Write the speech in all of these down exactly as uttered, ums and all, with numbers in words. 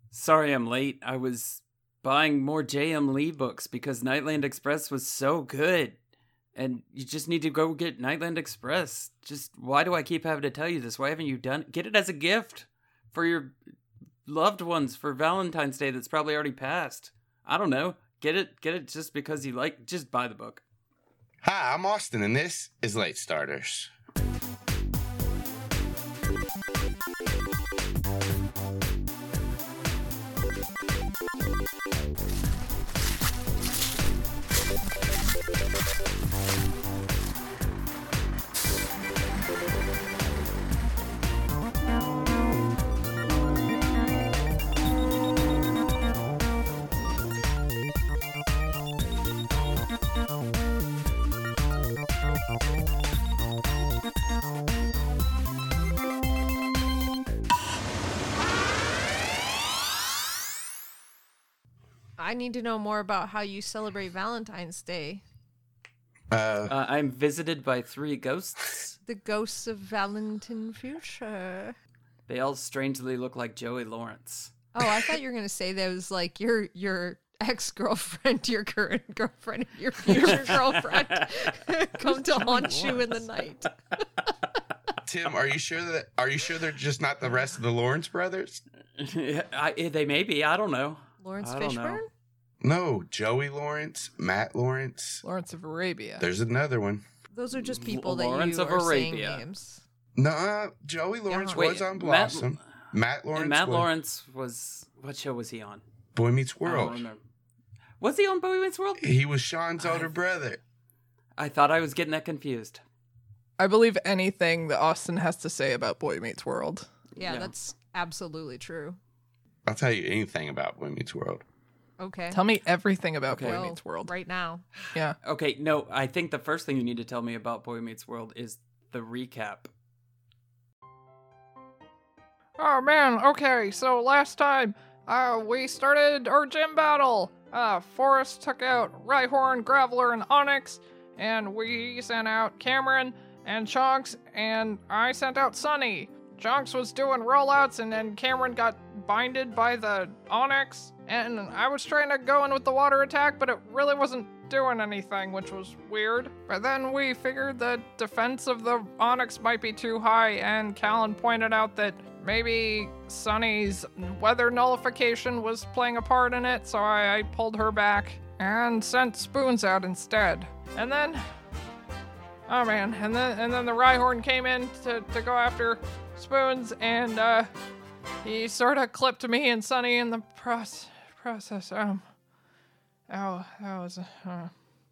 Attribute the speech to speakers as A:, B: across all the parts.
A: Sorry I'm late. I was buying more J M Lee books because Nightland Express was so good. And you just need to go get Nightland Express. Just, why do I keep having to tell you this? Why haven't you done it? Get it as a gift for your loved ones for Valentine's Day that's probably already passed. I don't know. Get it, get it just because you like, just buy the book.
B: Hi, I'm Austin, and this is Late Starters.
C: I need to know more about how you celebrate Valentine's Day.
B: Uh,
A: Uh, I'm visited by three ghosts.
C: The ghosts of Valentin Fuchsia.
A: They all strangely look like Joey Lawrence.
C: Oh, I thought you were gonna say that was like your your ex-girlfriend, your current girlfriend, your future girlfriend come to haunt you in the night.
B: Tim, are you sure that are you sure they're just not the rest of the Lawrence brothers?
A: I, they may be. I don't know.
C: Lawrence
A: I don't know.
C: Fishburne?
B: No, Joey Lawrence, Matt Lawrence.
D: Lawrence of Arabia.
B: There's another one.
C: Those are just people
A: L-
C: that
A: Lawrence
C: you
A: of
C: are saying
A: Arabia.
C: names.
B: No, Joey Lawrence
A: Wait,
B: was on
A: Matt-
B: Blossom. Matt, Lawrence.
A: And Matt
B: was
A: Lawrence was, what show was he on?
B: Boy Meets
A: I don't
B: World.
A: remember. Was he on Boy Meets World?
B: He was Sean's older brother.
A: I thought I was getting that confused.
D: I believe anything that Austin has to say about Boy Meets World.
C: Yeah,
A: Yeah.
C: that's absolutely true.
B: I'll tell you anything about Boy Meets World.
C: Okay.
D: Tell me everything about
A: Okay.
D: Boy
C: Go
D: Meets World.
C: right now.
D: Yeah.
A: Okay, no, I think the first thing you need to tell me about Boy Meets World is the recap.
D: Oh man, okay, so last time, uh, we started our gym battle. Uh, Forrest took out Rhyhorn, Graveler, and Onyx, and we sent out Cameron and Chonks, and I sent out Sunny. Chonks was doing rollouts, and then Cameron got binded by the Onyx, and I was trying to go in with the water attack, but it really wasn't doing anything, which was weird. But then we figured the defense of the Onyx might be too high, and Callan pointed out that maybe Sunny's weather nullification was playing a part in it, so I, I pulled her back and sent Spoons out instead. And then, oh man, and then and then the Rhyhorn came in to, to go after Spoons, and uh, he sort of clipped me and Sunny in the proce- process. Um, oh, that was uh,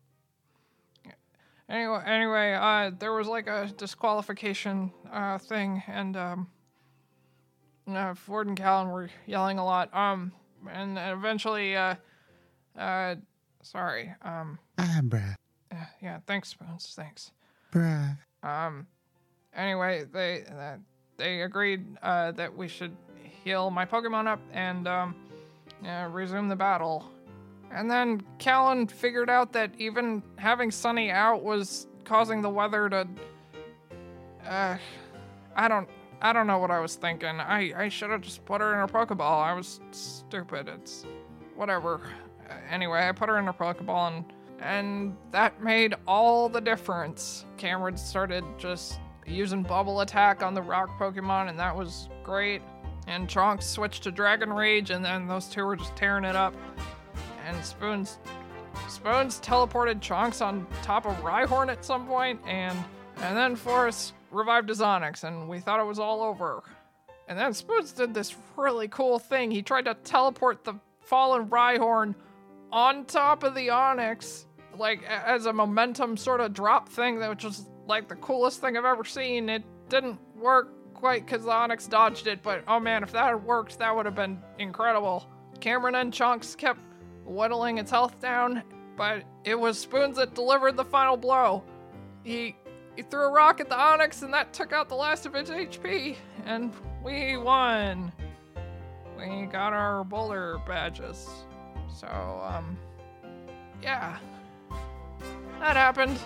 D: anyway. Anyway, uh, there was like a disqualification uh thing, and um. Uh, Ford and Callan were yelling a lot. Um, and eventually, uh, uh, sorry. Um,
E: Ah, bruh,
D: uh, yeah, thanks, Spoons. Thanks.
E: bruh.
D: Um, anyway, they uh, they agreed uh, that we should heal my Pokemon up and um, uh, resume the battle. And then Callan figured out that even having Sunny out was causing the weather to. Uh, I don't. I don't know what I was thinking. I, I should have just put her in her Pokeball. I was stupid. It's whatever. Uh, anyway, I put her in her Pokeball, and and that made all the difference. Cameron started just using Bubble Attack on the rock Pokemon, and that was great. And Trunks switched to Dragon Rage, and then those two were just tearing it up. And Spoons Spoons teleported Trunks on top of Rhyhorn at some point, and and then Forrest revived his Onyx, and we thought it was all over. And then Spoons did this really cool thing. He tried to teleport the fallen Rhyhorn on top of the Onyx, like a- as a momentum sort of drop thing, that which was like the coolest thing I've ever seen. It didn't work quite because the Onyx dodged it, but oh man, if that had worked, that would have been incredible. Cameron and Chunks kept whittling its health down, but it was Spoons that delivered the final blow. He He threw a rock at the Onyx, and that took out the last of its H P, and we won. We got our Boulder badges. So, um, yeah. That happened.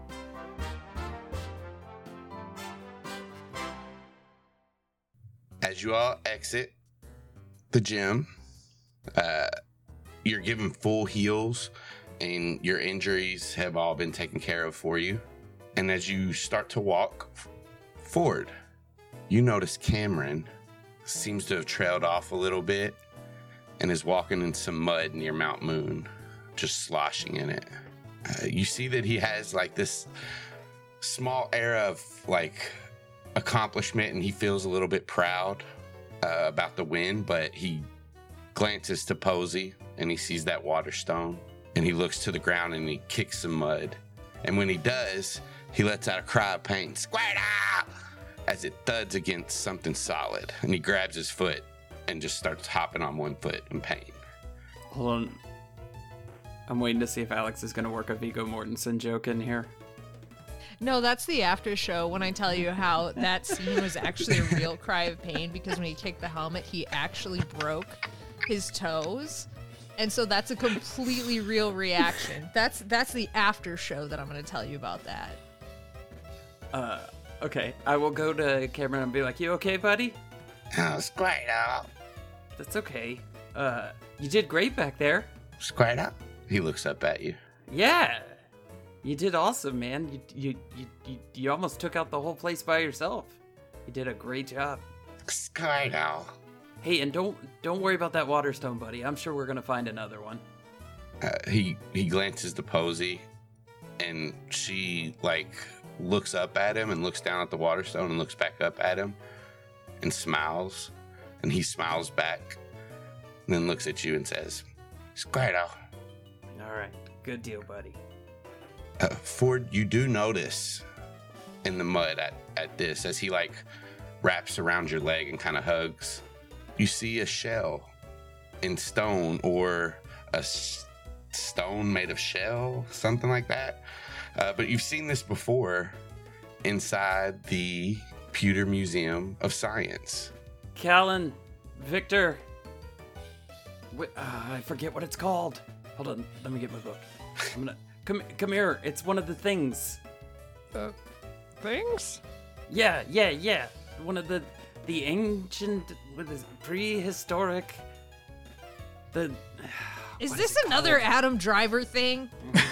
B: As as you all exit the gym, uh, you're given full heals and your injuries have all been taken care of for you. And as you start to walk f- forward, you notice Cameron seems to have trailed off a little bit and is walking in some mud near Mount Moon, just sloshing in it. Uh, you see that he has like this small air of like accomplishment, and he feels a little bit proud uh, about the win, but he glances to Posey and he sees that water stone and he looks to the ground and he kicks some mud. And when he does, he lets out a cry of pain, Squirtle! As it thuds against something solid, and he grabs his foot and just starts hopping on one foot in pain.
A: Hold on. I'm waiting to see if Alex is going to work a Viggo Mortensen joke in here.
C: No, that's the after show when I tell you how that scene was actually a real cry of pain, because when he kicked the helmet, he actually broke his toes. And so that's a completely real reaction. That's that's the after show that I'm going to tell you about that.
A: Uh, okay. I will go to Cameron and be like, you okay, buddy?
B: Oh, Squirtle.
A: That's okay. Uh, you did great back there.
B: Squirtle. He looks up at you.
A: Yeah. You did awesome, man. You, you, you, you, you almost took out the whole place by yourself. You did a great job.
B: Squirtle.
A: Hey, and don't don't worry about that water stone, buddy. I'm sure we're gonna find another one.
B: Uh, he he glances to Posey, and she like looks up at him and looks down at the water stone and looks back up at him and smiles, and he smiles back, and then looks at you and says, Squirtle.
A: All right, good deal, buddy.
B: Uh, Ford, you do notice in the mud at, at this, as he like wraps around your leg and kind of hugs, you see a shell in stone, or a s- stone made of shell, something like that. Uh, but you've seen this before inside the Pewter Museum of Science.
A: Callan, Victor. Wait, uh, I forget what it's called. Hold on, let me get my book. I'm gonna come come here. It's one of the things.
D: The things?
A: Yeah, yeah, yeah. One of the the ancient, what is it, prehistoric. The.
C: Is
A: what
C: this
A: it
C: another
A: called?
C: Adam Driver thing?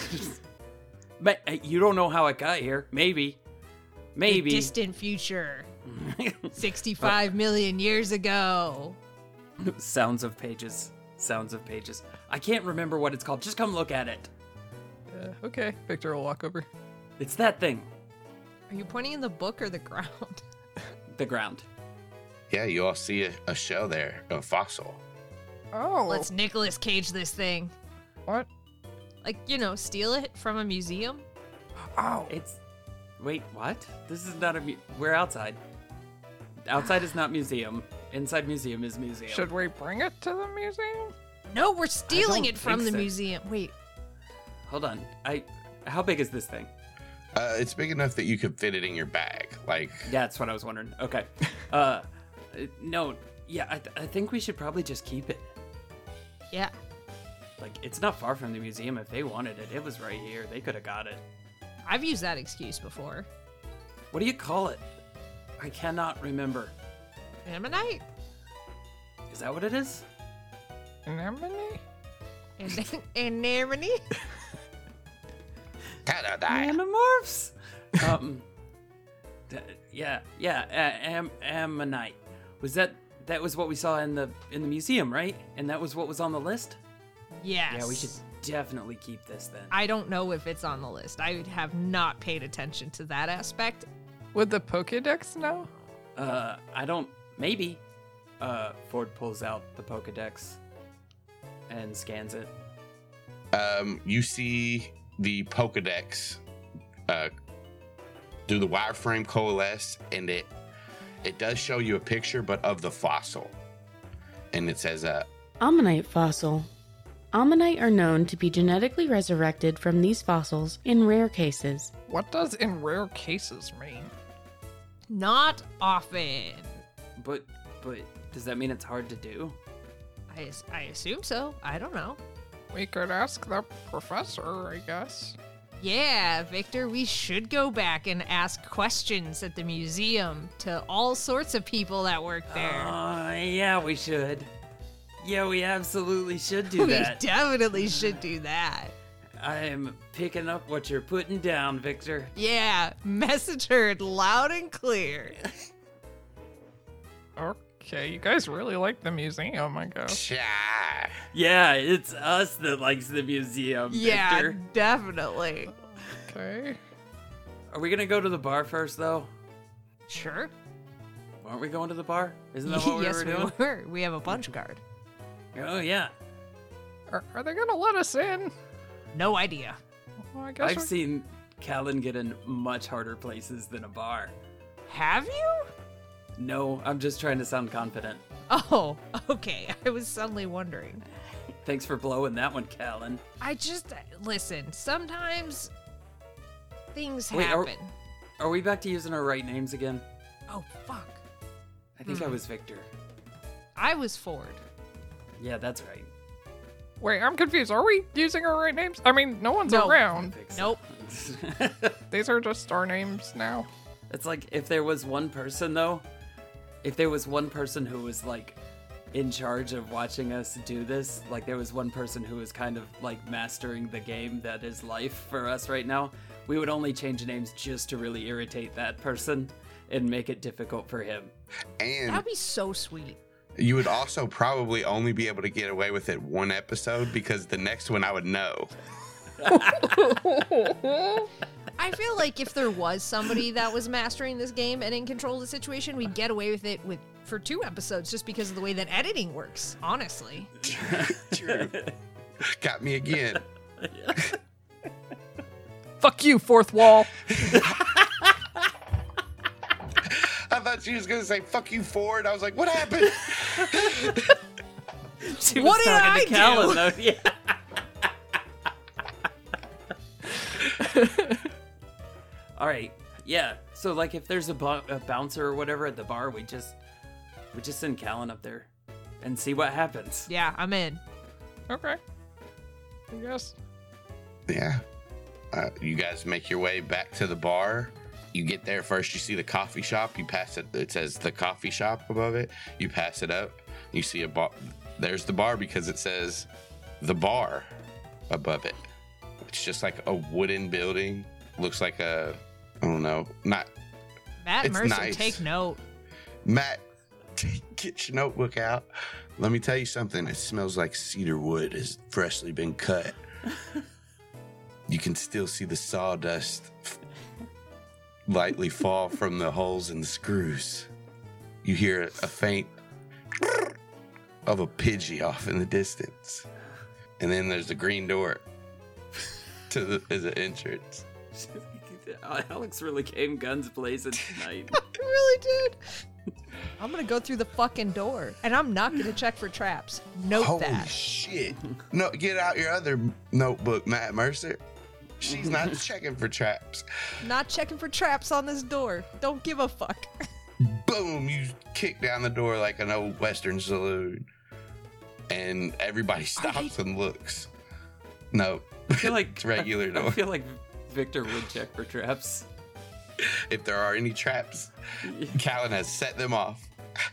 A: But uh, you don't know how it got here. Maybe, maybe.
C: The distant future. sixty-five million years ago.
A: Sounds of pages. Sounds of pages. I can't remember what it's called. Just come look at it.
D: Uh, okay, Victor will walk over.
A: It's that thing.
C: Are you pointing in the book or the ground?
A: The ground.
B: Yeah, you all see a, a shell there, a fossil.
D: Oh,
C: Let's Nicolas Cage this thing.
D: what?
C: Like, you know, steal it from a museum?
D: Oh,
A: It's. Wait, what? This is not a. Mu- We're outside. Outside is not museum. Inside museum is museum.
D: should we bring it to the museum?
C: No, we're stealing
A: don't
C: it from
A: think
C: the
A: so.
C: museum. Wait,
A: Hold on. I. How big is this thing?
B: Uh, it's big enough that you could fit it in your bag. Like,
A: Yeah, that's what I was wondering. Okay. Uh, no. Yeah, I, th- I think we should probably just keep it.
C: yeah.
A: Like, it's not far from the museum. If they wanted it, it was right here. They could have got it.
C: I've used that excuse before.
A: What do you call it? I cannot remember.
C: Ammonite?
A: Is that what it is?
D: Anemone?
C: An- Anemone?
A: Animorphs? um, th- yeah, yeah, uh, am- ammonite. Was that that was what we saw in the in the museum, right? And that was what was on the list?
C: Yes.
A: Yeah, we should definitely keep this then.
C: I don't know if it's on the list. I have not paid attention to that aspect.
D: Would the Pokédex know?
A: Uh, I don't. Maybe. Uh, Ford pulls out the Pokedex and scans it.
B: um, you see the Pokedex uh, do the wireframe coalesce, and it it does show you a picture, but of the fossil, and it says, uh,
E: Ammonite fossil. Ammonite are known to be genetically resurrected from these fossils in rare cases.
D: What does in rare cases mean?
C: Not often.
A: But but does that mean it's hard to do?
C: I, I assume so. I don't know.
D: We could ask the professor, I guess.
C: Yeah, Victor, we should go back and ask questions at the museum to all sorts of people that work there.
A: Uh, yeah, we should. Yeah, we absolutely should do
C: we
A: that.
C: definitely should do that.
A: I'm picking up what you're putting down, Victor.
C: Yeah, message heard loud and clear.
D: Okay, you guys really like the museum, I guess.
B: Cha.
A: Yeah, it's us that likes the museum,
C: Yeah,
A: Victor.
C: definitely.
D: Okay.
A: Are we gonna go to the bar first, though?
C: Sure.
A: Aren't we going to the bar? Isn't that what we
C: yes,
A: were
C: we
A: doing?
C: were. We have a punch card.
A: Oh, yeah.
D: Are, are they gonna let us in?
C: No idea.
D: Well, I guess
A: I've
D: we-
A: seen Callan get in much harder places than a bar.
C: Have you?
A: No, I'm just trying to sound confident.
C: Oh, okay. I was suddenly wondering.
A: Thanks for blowing that one, Callan.
C: I just listen. Sometimes things
A: Wait, are-
C: happen.
A: Are we back to using our right names again?
C: Oh fuck!
A: I think I was Victor.
C: I was Ford.
A: Yeah, that's right.
D: Wait, I'm confused. Are we using our right names? I mean, no one's
C: No.
D: around.
A: I think so.
C: Nope.
D: These are just our names now.
A: It's like if there was one person, though, if there was one person who was like in charge of watching us do this, like there was one person who was kind of like mastering the game that is life for us right now, we would only change names just to really irritate that person and make it difficult for him.
B: And
C: That'd be so sweet.
B: you would also probably only be able to get away with it one episode because the next one I would know.
C: I feel like if there was somebody that was mastering this game and in control of the situation, we'd get away with it with for two episodes just because of the way that editing works. Honestly.
B: True. Got me again.
D: Fuck you, fourth wall.
B: I thought she was gonna say "fuck you, Ford." I was like, "What happened?"
A: She
C: What
A: was
C: did
A: talking
C: I
A: to Callan,
C: do?
A: though. Yeah. All right. Yeah. So like, if there's a, bu- a bouncer or whatever at the bar, we just we just send Callan up there and see what happens.
C: Yeah, I'm in.
D: Okay. I guess.
B: Yeah. Uh, you guys make your way back to the bar. You get there first. You see the coffee shop. You pass it. It says the coffee shop above it. You pass it up. You see a bar. There's the bar because it says the bar above it. It's just like a wooden building. Looks like a, I don't know, not
C: Matt
B: It's
C: Mercer,
B: nice.
C: take note.
B: Matt. Get your notebook out. Let me tell you something. It smells like cedar wood has freshly been cut. You can still see the sawdust lightly fall from the holes in the screws. You hear a faint of a Pidgey off in the distance. And then there's a green door to the, as an entrance.
A: Alex really came guns blazing tonight.
C: I really did. I'm gonna go through the fucking door, and I'm not gonna check for traps. Note
B: Holy
C: that.
B: shit. No, get out your other notebook, Matt Mercer. She's not checking for traps.
C: Not checking for traps on this door. Don't give a fuck.
B: Boom, you kick down the door like an old Western saloon. And everybody stops and looks. No,
A: I feel like
B: it's regular
A: I
B: door.
A: feel like Victor would check for traps.
B: If there are any traps, Callan has set them off.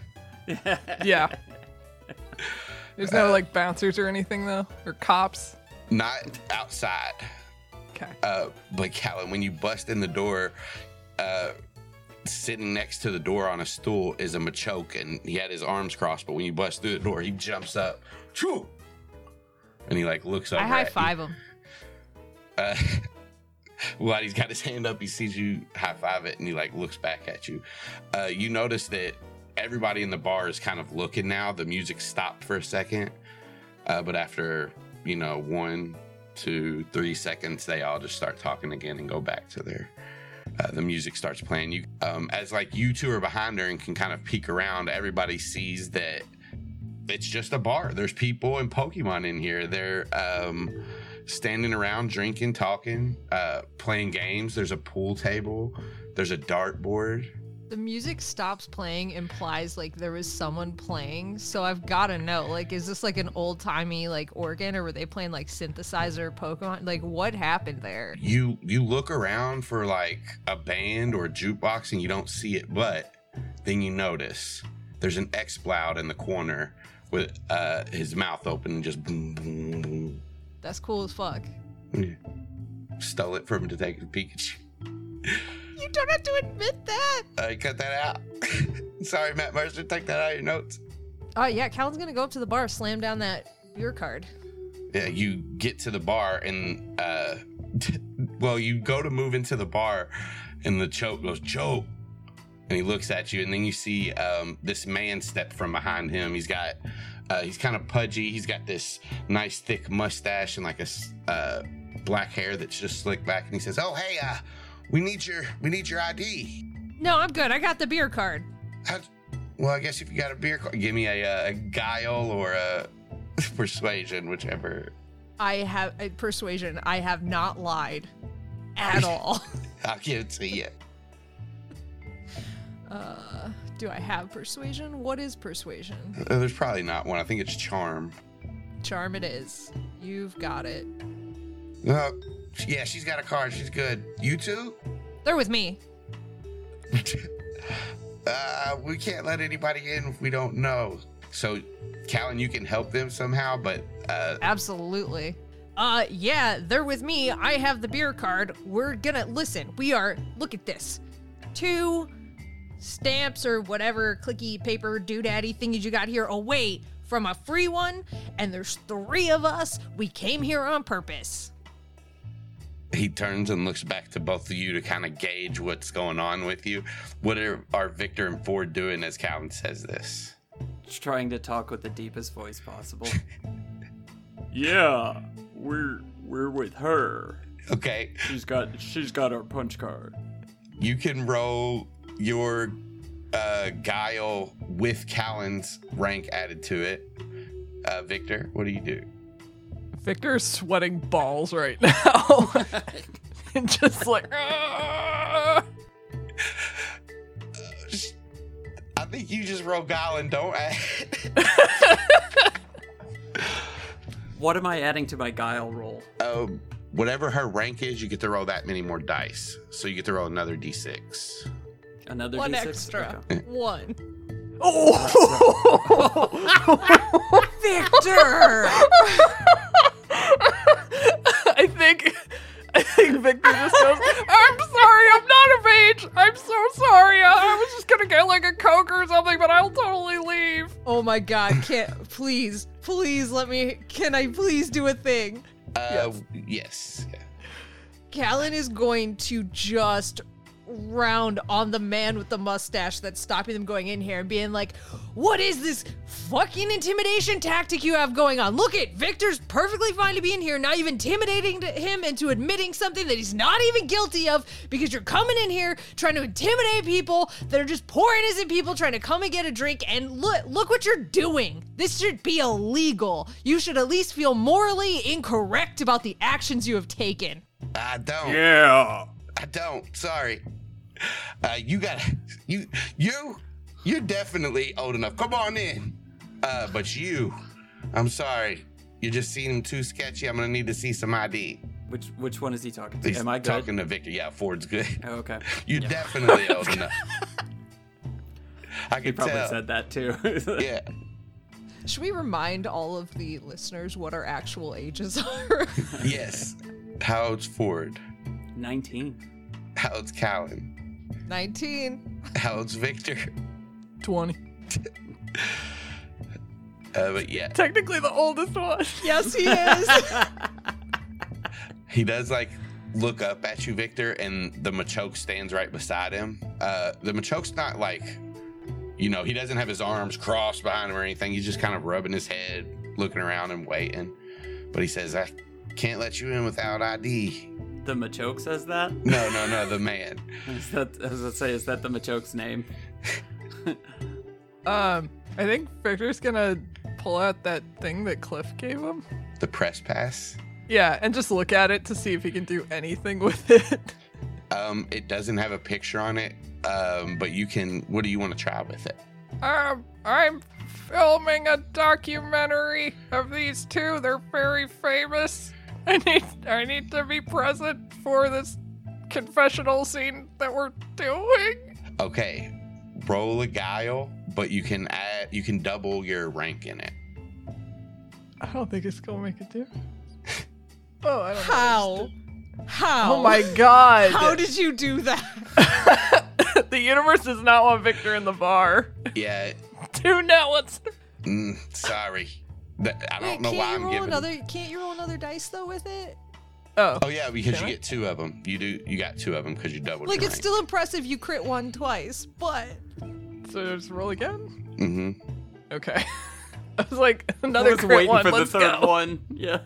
D: Yeah. There's no like bouncers or anything though, or cops.
B: Not outside.
D: Okay.
B: Uh, but Callan, when you bust in the door, uh, sitting next to the door on a stool is a Machoke, and he had his arms crossed. But when you bust through the door, he jumps up, Choo! And he like looks over.
C: I high
B: at you.
C: five him.
B: Uh, while he's got his hand up, he sees you high five it, and he like looks back at you. Uh, you notice that everybody in the bar is kind of looking now. The music stopped for a second, uh, but after you know one, two, three seconds, they all just start talking again and go back to their. Uh, the music starts playing. You, um, as like you two are behind her and can kind of peek around. Everybody sees that it's just a bar. There's people and Pokemon in here. They're um, standing around, drinking, talking, uh, playing games. There's a pool table. There's a dartboard.
C: The music stops playing implies like there was someone playing, so I've got to know, like, is this like an old-timey like organ, or were they playing like synthesizer Pokemon? Like, what happened there?
B: You you look around for like a band or a jukebox and you don't see it, but then you notice there's an X-Bloud in the corner with uh, his mouth open and just boom, boom, boom.
C: That's cool as fuck.
B: Yeah. Stole it from Detective Pikachu.
C: You don't have to admit that.
B: I cut that out. Sorry, Matt Mercer. Take that out of your notes.
C: Oh, yeah. Callan's going to go up to the bar, slam down that beer card.
B: Yeah, you get to the bar and, uh, well, you go to move into the bar and the choke goes, choke. And he looks at you and then you see um, this man step from behind him. He's got, uh, he's kind of pudgy. He's got this nice thick mustache and like a uh, black hair that's just slicked back. And he says, oh, hey, uh, We need your we need your I D.
C: No, I'm good. I got the beer card.
B: How, well, I guess if you got a beer card, give me a, a guile or a persuasion, whichever.
C: I have a persuasion. I have not lied at all.
B: I'll give it to you.
C: Uh, do I have persuasion? What is persuasion?
B: Uh, there's probably not one. I think it's charm.
C: Charm it is. You've got it.
B: Uh, yeah, she's got a card. She's good. You two?
C: They're with me.
B: uh, we can't let anybody in if we don't know. So, Callan, you can help them somehow, but... Uh,
C: Absolutely. Uh, yeah, they're with me. I have the beer card. We're gonna... Listen, we are... Look at this. Two stamps or whatever clicky paper doodaddy thingies you got here away from a free one, and there's three of us. We came here on purpose.
B: He turns and looks back to both of you to kind of gauge what's going on with you. What are, are Victor and Ford doing as Callan says this?
A: Just trying to talk with the deepest voice possible. Yeah, we're we're with her.
B: Okay.
A: She's got she's got our punch card.
B: You can roll your uh, guile with Callan's rank added to it. Uh, Victor, what do you do?
D: Victor's sweating balls right now. And just like, "Ah!"
B: I think you just roll guile and don't add.
A: What am I adding to my guile roll?
B: Um, whatever her rank is, you get to roll that many more dice. So you get to roll another d six.
A: Another
C: One
A: d six?
C: extra.
A: Okay.
C: One.
D: Oh!
C: Victor!
D: I think I think Victor just goes, I'm sorry, I'm not of age. I'm so sorry. I, I was just gonna get like a Coke or something, but I'll totally leave.
C: Oh my god, can't please, please let me can I please do a thing?
B: Uh, yes. yes.
C: Callan is going to just round on the man with the mustache that's stopping them going in here and being like, what is this fucking intimidation tactic you have going on? Look it, Victor's perfectly fine to be in here. Now you've intimidating to him into admitting something that he's not even guilty of because you're coming in here trying to intimidate people that are just poor innocent people trying to come and get a drink, and look look what you're doing. This should be illegal. You should at least feel morally incorrect about the actions you have taken.
B: I don't.
A: Yeah.
B: I don't. Sorry. Uh, you got you you you're definitely old enough. Come on in. Uh, but you, I'm sorry. You just seem too sketchy. I'm gonna need to see some I D.
A: Which which one is he talking to?
B: He's
A: Am I good?
B: talking to Victor. Yeah, Ford's good.
A: Oh, okay.
B: You're
A: Yeah.
B: definitely old enough. I
A: He
B: can
A: probably
B: tell.
A: said that too.
B: Yeah.
C: Should we remind all of the listeners what our actual ages are?
B: Yes. How old's Ford?
A: nineteen.
B: How old's Callan?
C: nineteen.
B: How old's Victor?
D: twenty.
B: Uh, but yeah,
D: Technically the oldest one.
C: Yes, he is.
B: he does like look up at you, Victor, and the Machoke stands right beside him. Uh, the Machoke's not like, you know, he doesn't have his arms crossed behind him or anything. He's just kind of rubbing his head, looking around and waiting. But he says, I can't let you in without I D.
A: The Machoke says that?
B: No, no, no, the man.
A: Is that, I was gonna say, is that the Machoke's name?
D: Um, I think Victor's gonna pull out that thing that Cliff gave him.
B: The press pass.
D: Yeah, and just look at it to see if he can do anything with it.
B: Um, it doesn't have a picture on it Um, but you can. What do you want to try with it?
D: Um, I'm filming a documentary of these two. They're very famous. I need I need to be present for this confessional scene that we're doing.
B: Okay, roll a guile, but you can add. You can double your rank in it.
D: I don't think it's gonna make a difference. Oh, I don't
C: How?
D: know.
C: How?
D: Oh my god.
C: How did you do that?
D: The universe does not want Victor in the bar.
B: Yeah.
D: Do not want.
B: Mm, sorry. Th- I don't
C: Wait,
B: know
C: can't
B: why
C: you
B: I'm
C: roll
B: giving.
C: another? Can't you roll another dice though with it?
D: Oh.
B: Oh yeah, because
D: Can
B: you
D: I?
B: get two of them. You do. You got two of them because you doubled.
C: Like
B: your
C: it's
B: rank.
C: still impressive you crit one twice, but
D: So just roll again.
B: Mm-hmm.
D: Okay. I was like
A: I
D: another
A: was
D: crit
A: waiting
D: one.
A: for the
D: Let's
A: third
D: go.
A: one. Yeah.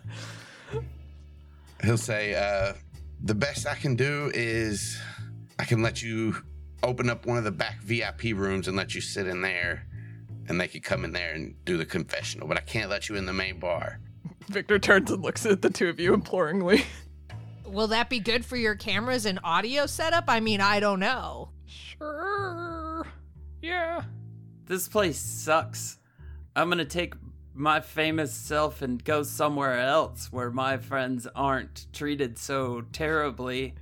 B: He'll say, uh, "The best I can do is I can let you open up one of the back V I P rooms and let you sit in there, and they could come in there and do the confessional. But I can't let you in the main bar."
D: Victor turns and looks at the two of you imploringly.
C: will that be good for your cameras and audio setup? I mean, I don't know.
D: Sure. Yeah.
A: This place sucks. I'm gonna take my famous self and go somewhere else where my friends aren't treated so terribly.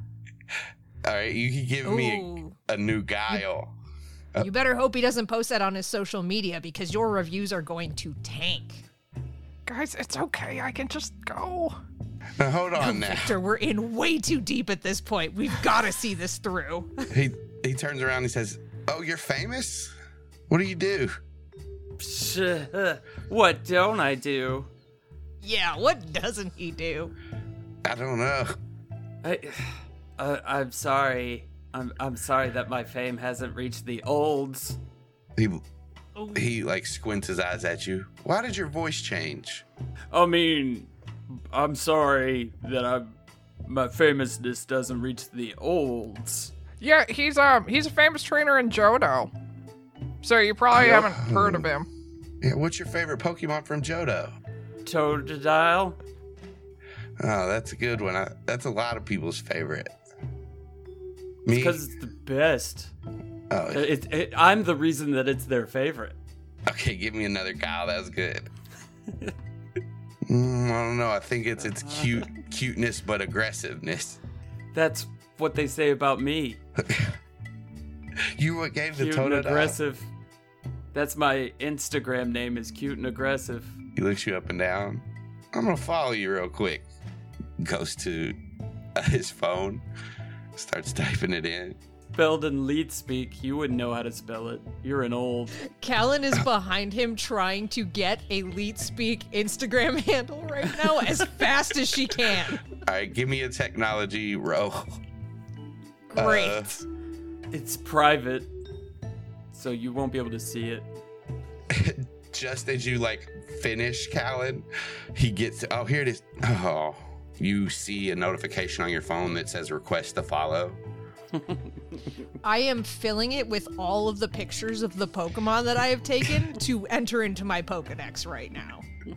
B: All right, you can give me
C: Ooh.
B: a, a new guile. Uh,
C: You better hope he doesn't post that on his social media because your reviews are going to tank.
D: Guys, it's okay. I can just go.
B: Now hold on now.
C: Victor, we're in way too deep at this point. We've got to see this through.
B: He he turns around and he says, "Oh, you're famous? What do you do?"
A: Psh, what don't I do?
C: Yeah, what doesn't he do?
B: I don't know.
A: I, uh, I'm sorry. I'm I'm sorry that my fame hasn't reached the olds.
B: He he like squints his eyes at you. Why did your voice change?
A: I mean, I'm sorry that I'm my famousness doesn't reach the olds.
D: Yeah, he's um he's a famous trainer in Johto. So you probably
B: Oh.
D: haven't heard of him.
B: Yeah, what's your favorite Pokemon from Johto?
A: Totodile?
B: Oh, that's a good one. I, that's a lot of people's favorite. Me?
A: Because it's the best.
B: Oh,
A: It, it, I'm the reason that it's their favorite.
B: okay, give me another guile. That was good. mm, I don't know. I think it's its cute cuteness but aggressiveness.
A: That's what they say about me.
B: You what gave the
A: Cute and
B: Totodile?
A: aggressive. That's my Instagram name is cute and aggressive.
B: He looks you up and down. I'm gonna follow you real quick. Goes to uh, his phone, starts typing it in.
A: Spelled in leet speak, you wouldn't know how to spell it. You're an old.
C: Callan is behind him trying to get a Leet Speak Instagram handle right now as fast as she can.
B: All right, give me a technology roll.
C: Great.
B: Uh,
A: It's private, so you won't be able to see it.
B: Just as you like finish, Callan, he gets. Oh, here it is. Oh, you see a notification on your phone that says "Request to follow."
C: I am filling it with all of the pictures of the Pokemon that I have taken to enter into my Pokedex right now.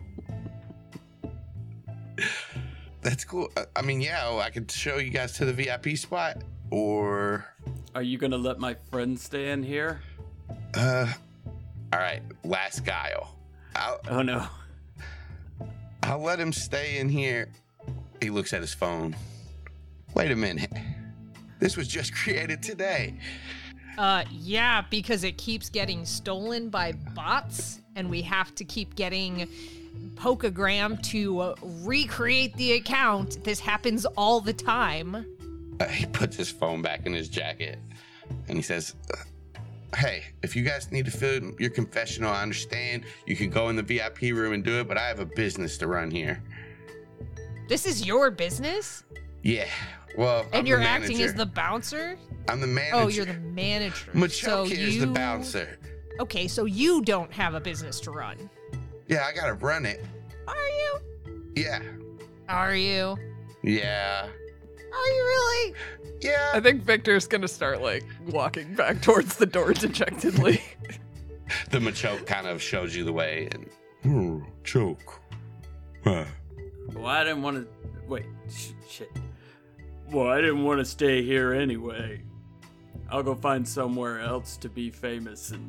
B: That's cool. Uh, I mean, yeah, well, I could show you guys to the V I P spot, or
A: Are you gonna let my friend stay in here?
B: uh, all right, last guile. I'll
A: Oh no.
B: I'll let him stay in here. He looks at his phone. Wait a minute. This was just created today.
C: Uh, yeah, because it keeps getting stolen by bots, and we have to keep getting Pokegram to uh, recreate the account. This happens all the time.
B: Uh, he puts his phone back in his jacket and he says, uh, "Hey, if you guys need to fill your confessional, I understand. You can go in the V I P room and do it, but I have a business to run here."
C: This is your business?
B: Yeah. Well,
C: And
B: I'm
C: you're
B: the
C: acting
B: manager.
C: as the bouncer?
B: I'm the manager.
C: Oh, you're the manager.
B: Machoke
C: so
B: here's
C: you...
B: the bouncer.
C: Okay, so you don't have a business to run.
B: Yeah, I gotta run it.
C: Are you?
B: Yeah.
C: Are you?
B: Yeah.
C: Are you really?
B: Yeah.
D: I think Victor's gonna start like walking back towards the door dejectedly.
B: The Machoke kind of shows you the way and oh, choke. Huh.
A: Well, I didn't want to. Wait, sh- shit. Well, I didn't want to stay here anyway. I'll go find somewhere else to be famous and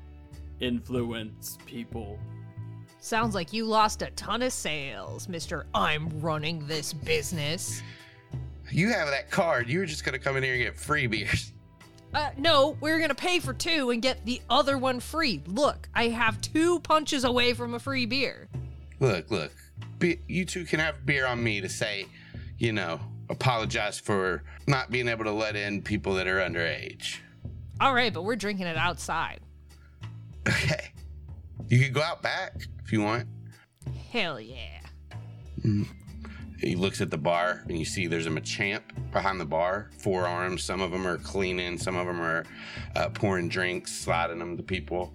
A: influence people.
C: Sounds like you lost a ton of sales, Mister I'm running this business.
B: You have that card. You were just going to come in here and get free beers.
C: Uh, no, we're gonna pay for two and get the other one free. Look, I have two punches away from a free beer.
B: Look, look. Be, you two can have beer on me to say, you know, apologize for not being able to let in people that are underage.
C: All right, but we're drinking it outside.
B: Okay. You could go out back if you want.
C: Hell yeah.
B: Mm. He looks at the bar and you see there's a Machamp behind the bar, forearms. Some of them are cleaning, some of them are uh, pouring drinks, sliding them to people.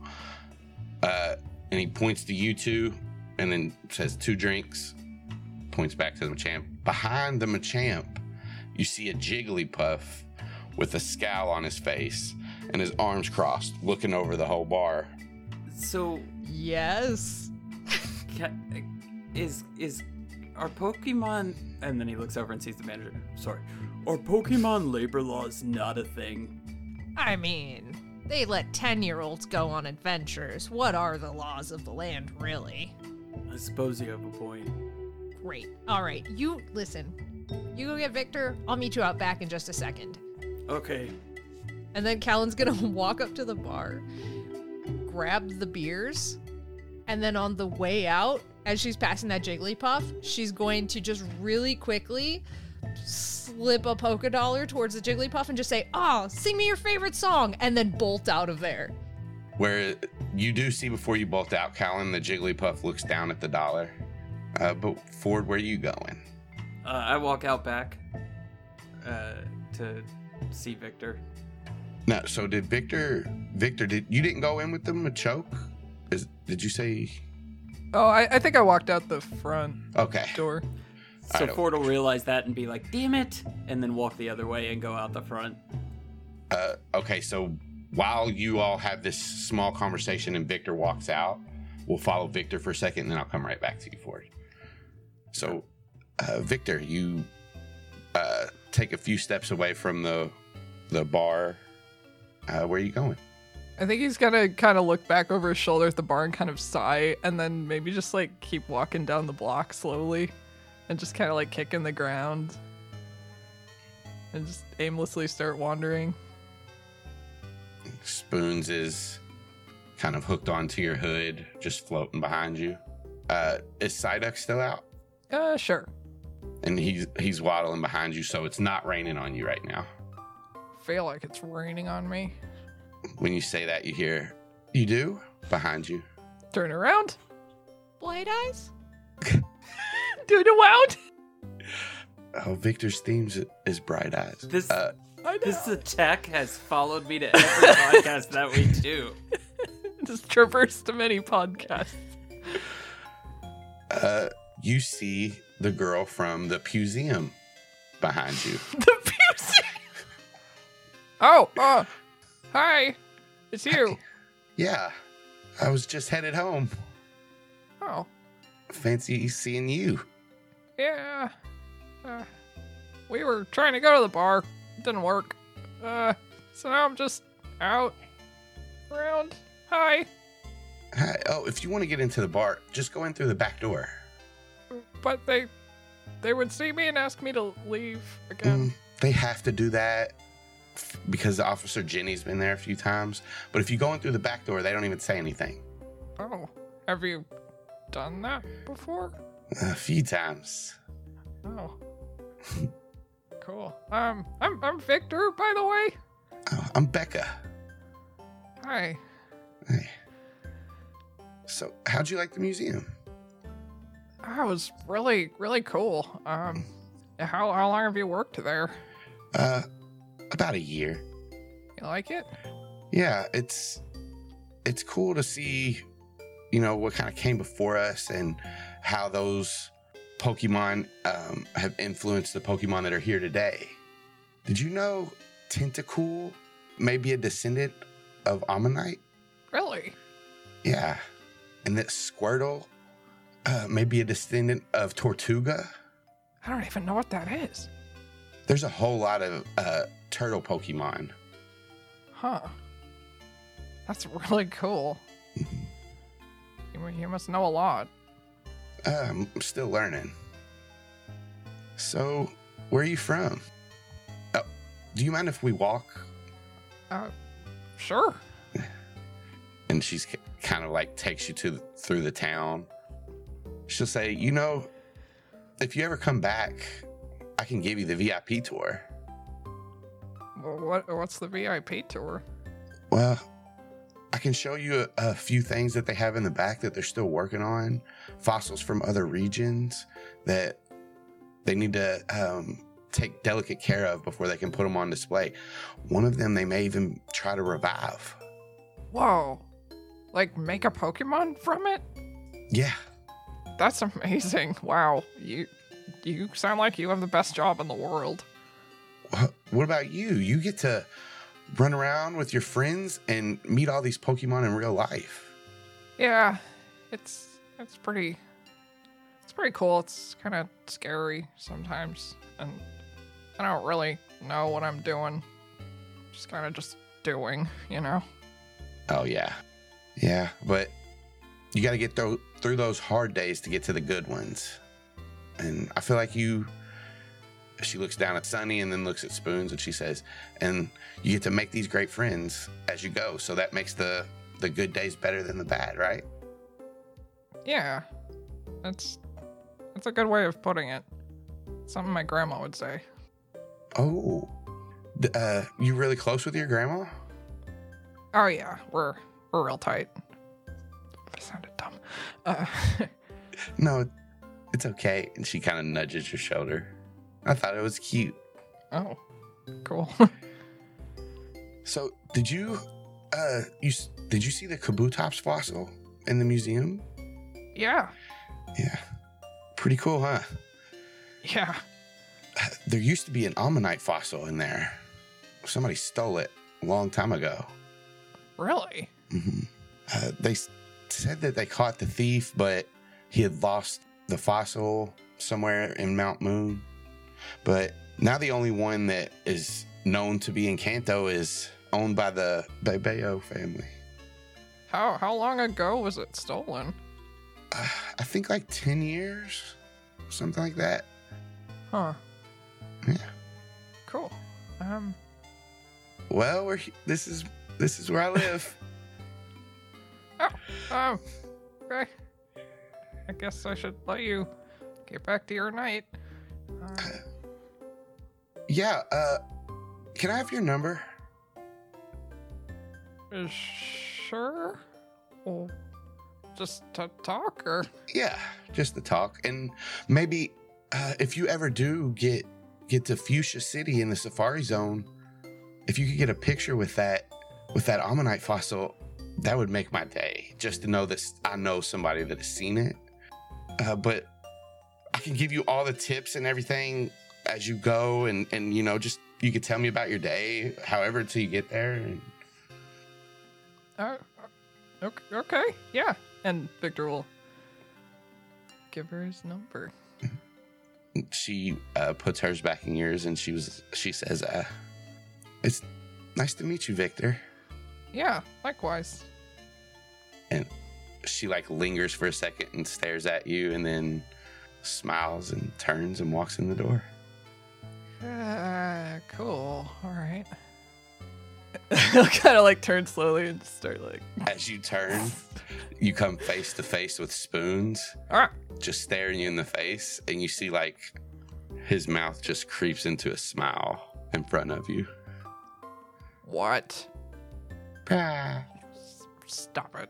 B: Uh, and he points to you two and then says two drinks, points back to the Machamp. Behind the Machamp, you see a Jigglypuff with a scowl on his face and his arms crossed, looking over the whole bar.
A: So,
C: Yes.
A: ca- is is our Pokemon? And then he looks over and sees the manager. Sorry, are Pokemon labor laws not a thing?
C: I mean, they let ten-year-olds go on adventures. What are the laws of the land, really?
A: I suppose you have a point.
C: Great. All right, you listen. You go get Victor. I'll meet you out back in just a second.
A: Okay.
C: And then Callan's gonna walk up to the bar, grab the beers, and then on the way out, as she's passing that Jigglypuff, she's going to just really quickly slip a polka dollar towards the Jigglypuff and just say, "Oh, sing me your favorite song," and then bolt out of there.
B: Where you do see before you bolt out, Callan, the Jigglypuff looks down at the dollar. Uh, but Ford, where are you going?
A: Uh, I walk out back uh, to see Victor.
B: No, so did Victor, Victor, did you didn't go in with them a choke? Is, did you say?
D: Oh, I, I think I walked out the front
B: Okay.
D: door.
A: So
B: I don't-
A: Ford will realize that and be like, damn it, and then walk the other way and go out the front.
B: Uh, okay, so while you all have this small conversation and Victor walks out, we'll follow Victor for a second and then I'll come right back to you, Ford. So, uh, Victor, you uh, take a few steps away from the the bar. Uh, where are you going?
D: I think he's gonna kind of look back over his shoulder at the bar and kind of sigh, and then maybe just like keep walking down the block slowly, and just kind of like kicking the ground, and just aimlessly start wandering.
B: Spoons is kind of hooked onto your hood, just floating behind you. Uh, is Psyduck still out?
D: Uh, sure.
B: And he's he's waddling behind you, so it's not raining on you right now.
D: Feel like it's raining on me.
B: When you say that, you hear, "You do?" behind you.
D: Turn around.
C: Blade Eyes?
D: Do it around.
B: Oh, Victor's themes is Bright Eyes.
A: This
B: Uh,
D: I know.
A: this attack has followed me to every podcast that we do.
D: Just traverse to many podcasts.
B: uh, you see the girl from the Museum behind you.
D: The music. Oh, uh, hi. It's you.
B: Yeah, I was just headed home.
D: Oh,
B: Fancy seeing you.
D: yeah. Uh, we were trying to go to the bar. It didn't work. Uh, so now I'm just out around. Hi.
B: Hi. Oh, if you want to get into the bar, just go in through the back door.
D: But they, they would see me and ask me to leave again.
B: Mm, they have to do that f- because Officer Jenny's been there a few times. But if you go in through the back door, they don't even say anything.
D: Oh, have you done that before?
B: A few times.
D: Oh. Cool. Um, I'm I'm Victor, by the way.
B: Oh, I'm Becca.
D: Hi.
B: Hey. So, how'd you like the museum?
D: That was really, really cool. Um, how how long have you worked there?
B: Uh, about a year.
D: You like it?
B: Yeah, it's it's cool to see, you know, what kind of came before us and how those Pokemon um, have influenced the Pokemon that are here today. Did you know Tentacool may be a descendant of Ammonite?
D: Really?
B: Yeah. And that Squirtle uh, may be a descendant of Tortuga.
D: I don't even know what that is.
B: There's a whole lot of uh, turtle Pokemon
D: Huh. That's really cool. you, you must know a lot.
B: Uh, I'm still learning. So, where are you from? Oh, do you mind if we walk?
D: Uh, sure.
B: And she's k- kind of like takes you to the, through the town. She'll say, you know, if you ever come back, I can give you the V I P tour.
D: Well, what what's the V I P tour?
B: Well, I can show you a, a few things that they have in the back that they're still working on, fossils from other regions that they need to um, take delicate care of before they can put them on display. One of them they may even try to revive.
D: Whoa. Like make a Pokemon from it?
B: Yeah.
D: That's amazing. Wow. You you sound like you have the best job in the world.
B: What about you? You get to run around with your friends and meet all these Pokemon in real life.
D: Yeah. It's it's pretty it's pretty cool. It's kind of scary sometimes, and I don't really know what I'm doing. Just kind of just doing, you know.
B: Oh yeah. Yeah, but you got to get through through those hard days to get to the good ones. And I feel like you, she looks down at Sunny and then looks at Spoons and she says, and you get to make these great friends as you go. So that makes the, the good days better than the bad, right?
D: Yeah. That's, that's a good way of putting it. Something my grandma would say.
B: Oh, D- uh, you really close with your grandma?
D: Oh yeah, we're, we're real tight. I sounded dumb. Uh,
B: No, it's okay. And she kind of nudges your shoulder. I thought it was cute.
D: oh, cool.
B: So, did you, uh, you s- did you see the Kabutops fossil in the museum?
D: Yeah,
B: Yeah, pretty cool, huh?
D: yeah.
B: There used to be an ammonite fossil in there. Somebody stole it a long time ago.
D: Really?
B: hmm Uh, they s- said that they caught the thief, but he had lost the fossil somewhere in Mount Moon. But now the only one that is known to be in Kanto is owned by the Bebeo family.
D: How how long ago was it stolen?
B: Uh, I think like ten years, something like that.
D: Huh.
B: Yeah.
D: Cool. Um.
B: Well, we're he- this is this is where I live.
D: Um. Okay. I guess I should let you get back to your night. Uh,
B: Yeah. Uh, can I have your number?
D: uh, sure. Well, just to talk, or
B: Yeah, just the talk, and maybe uh, if you ever do get get to Fuchsia City in the Safari Zone, if you could get a picture with that with that ammonite fossil, that would make my day. Just to know that I know somebody that has seen it. Uh, but I can give you all the tips and everything as you go, and and you know, just you could tell me about your day, however, until you get there. And
D: uh, okay, okay, yeah. And Victor will give her his number.
B: she uh, puts hers back in yours, and she was she says, uh, "It's nice to meet you, Victor."
D: Yeah, likewise.
B: And she like lingers for a second and stares at you, and then smiles and turns and walks in the door.
D: Uh, cool. All right.
F: I'll kind of like turn slowly and just start like.
B: As you turn, you come face to face with Spoons,
D: All right.
B: just staring you in the face, and you see like his mouth just creeps into a smile in front of you.
D: What?
B: Ah.
D: Stop it.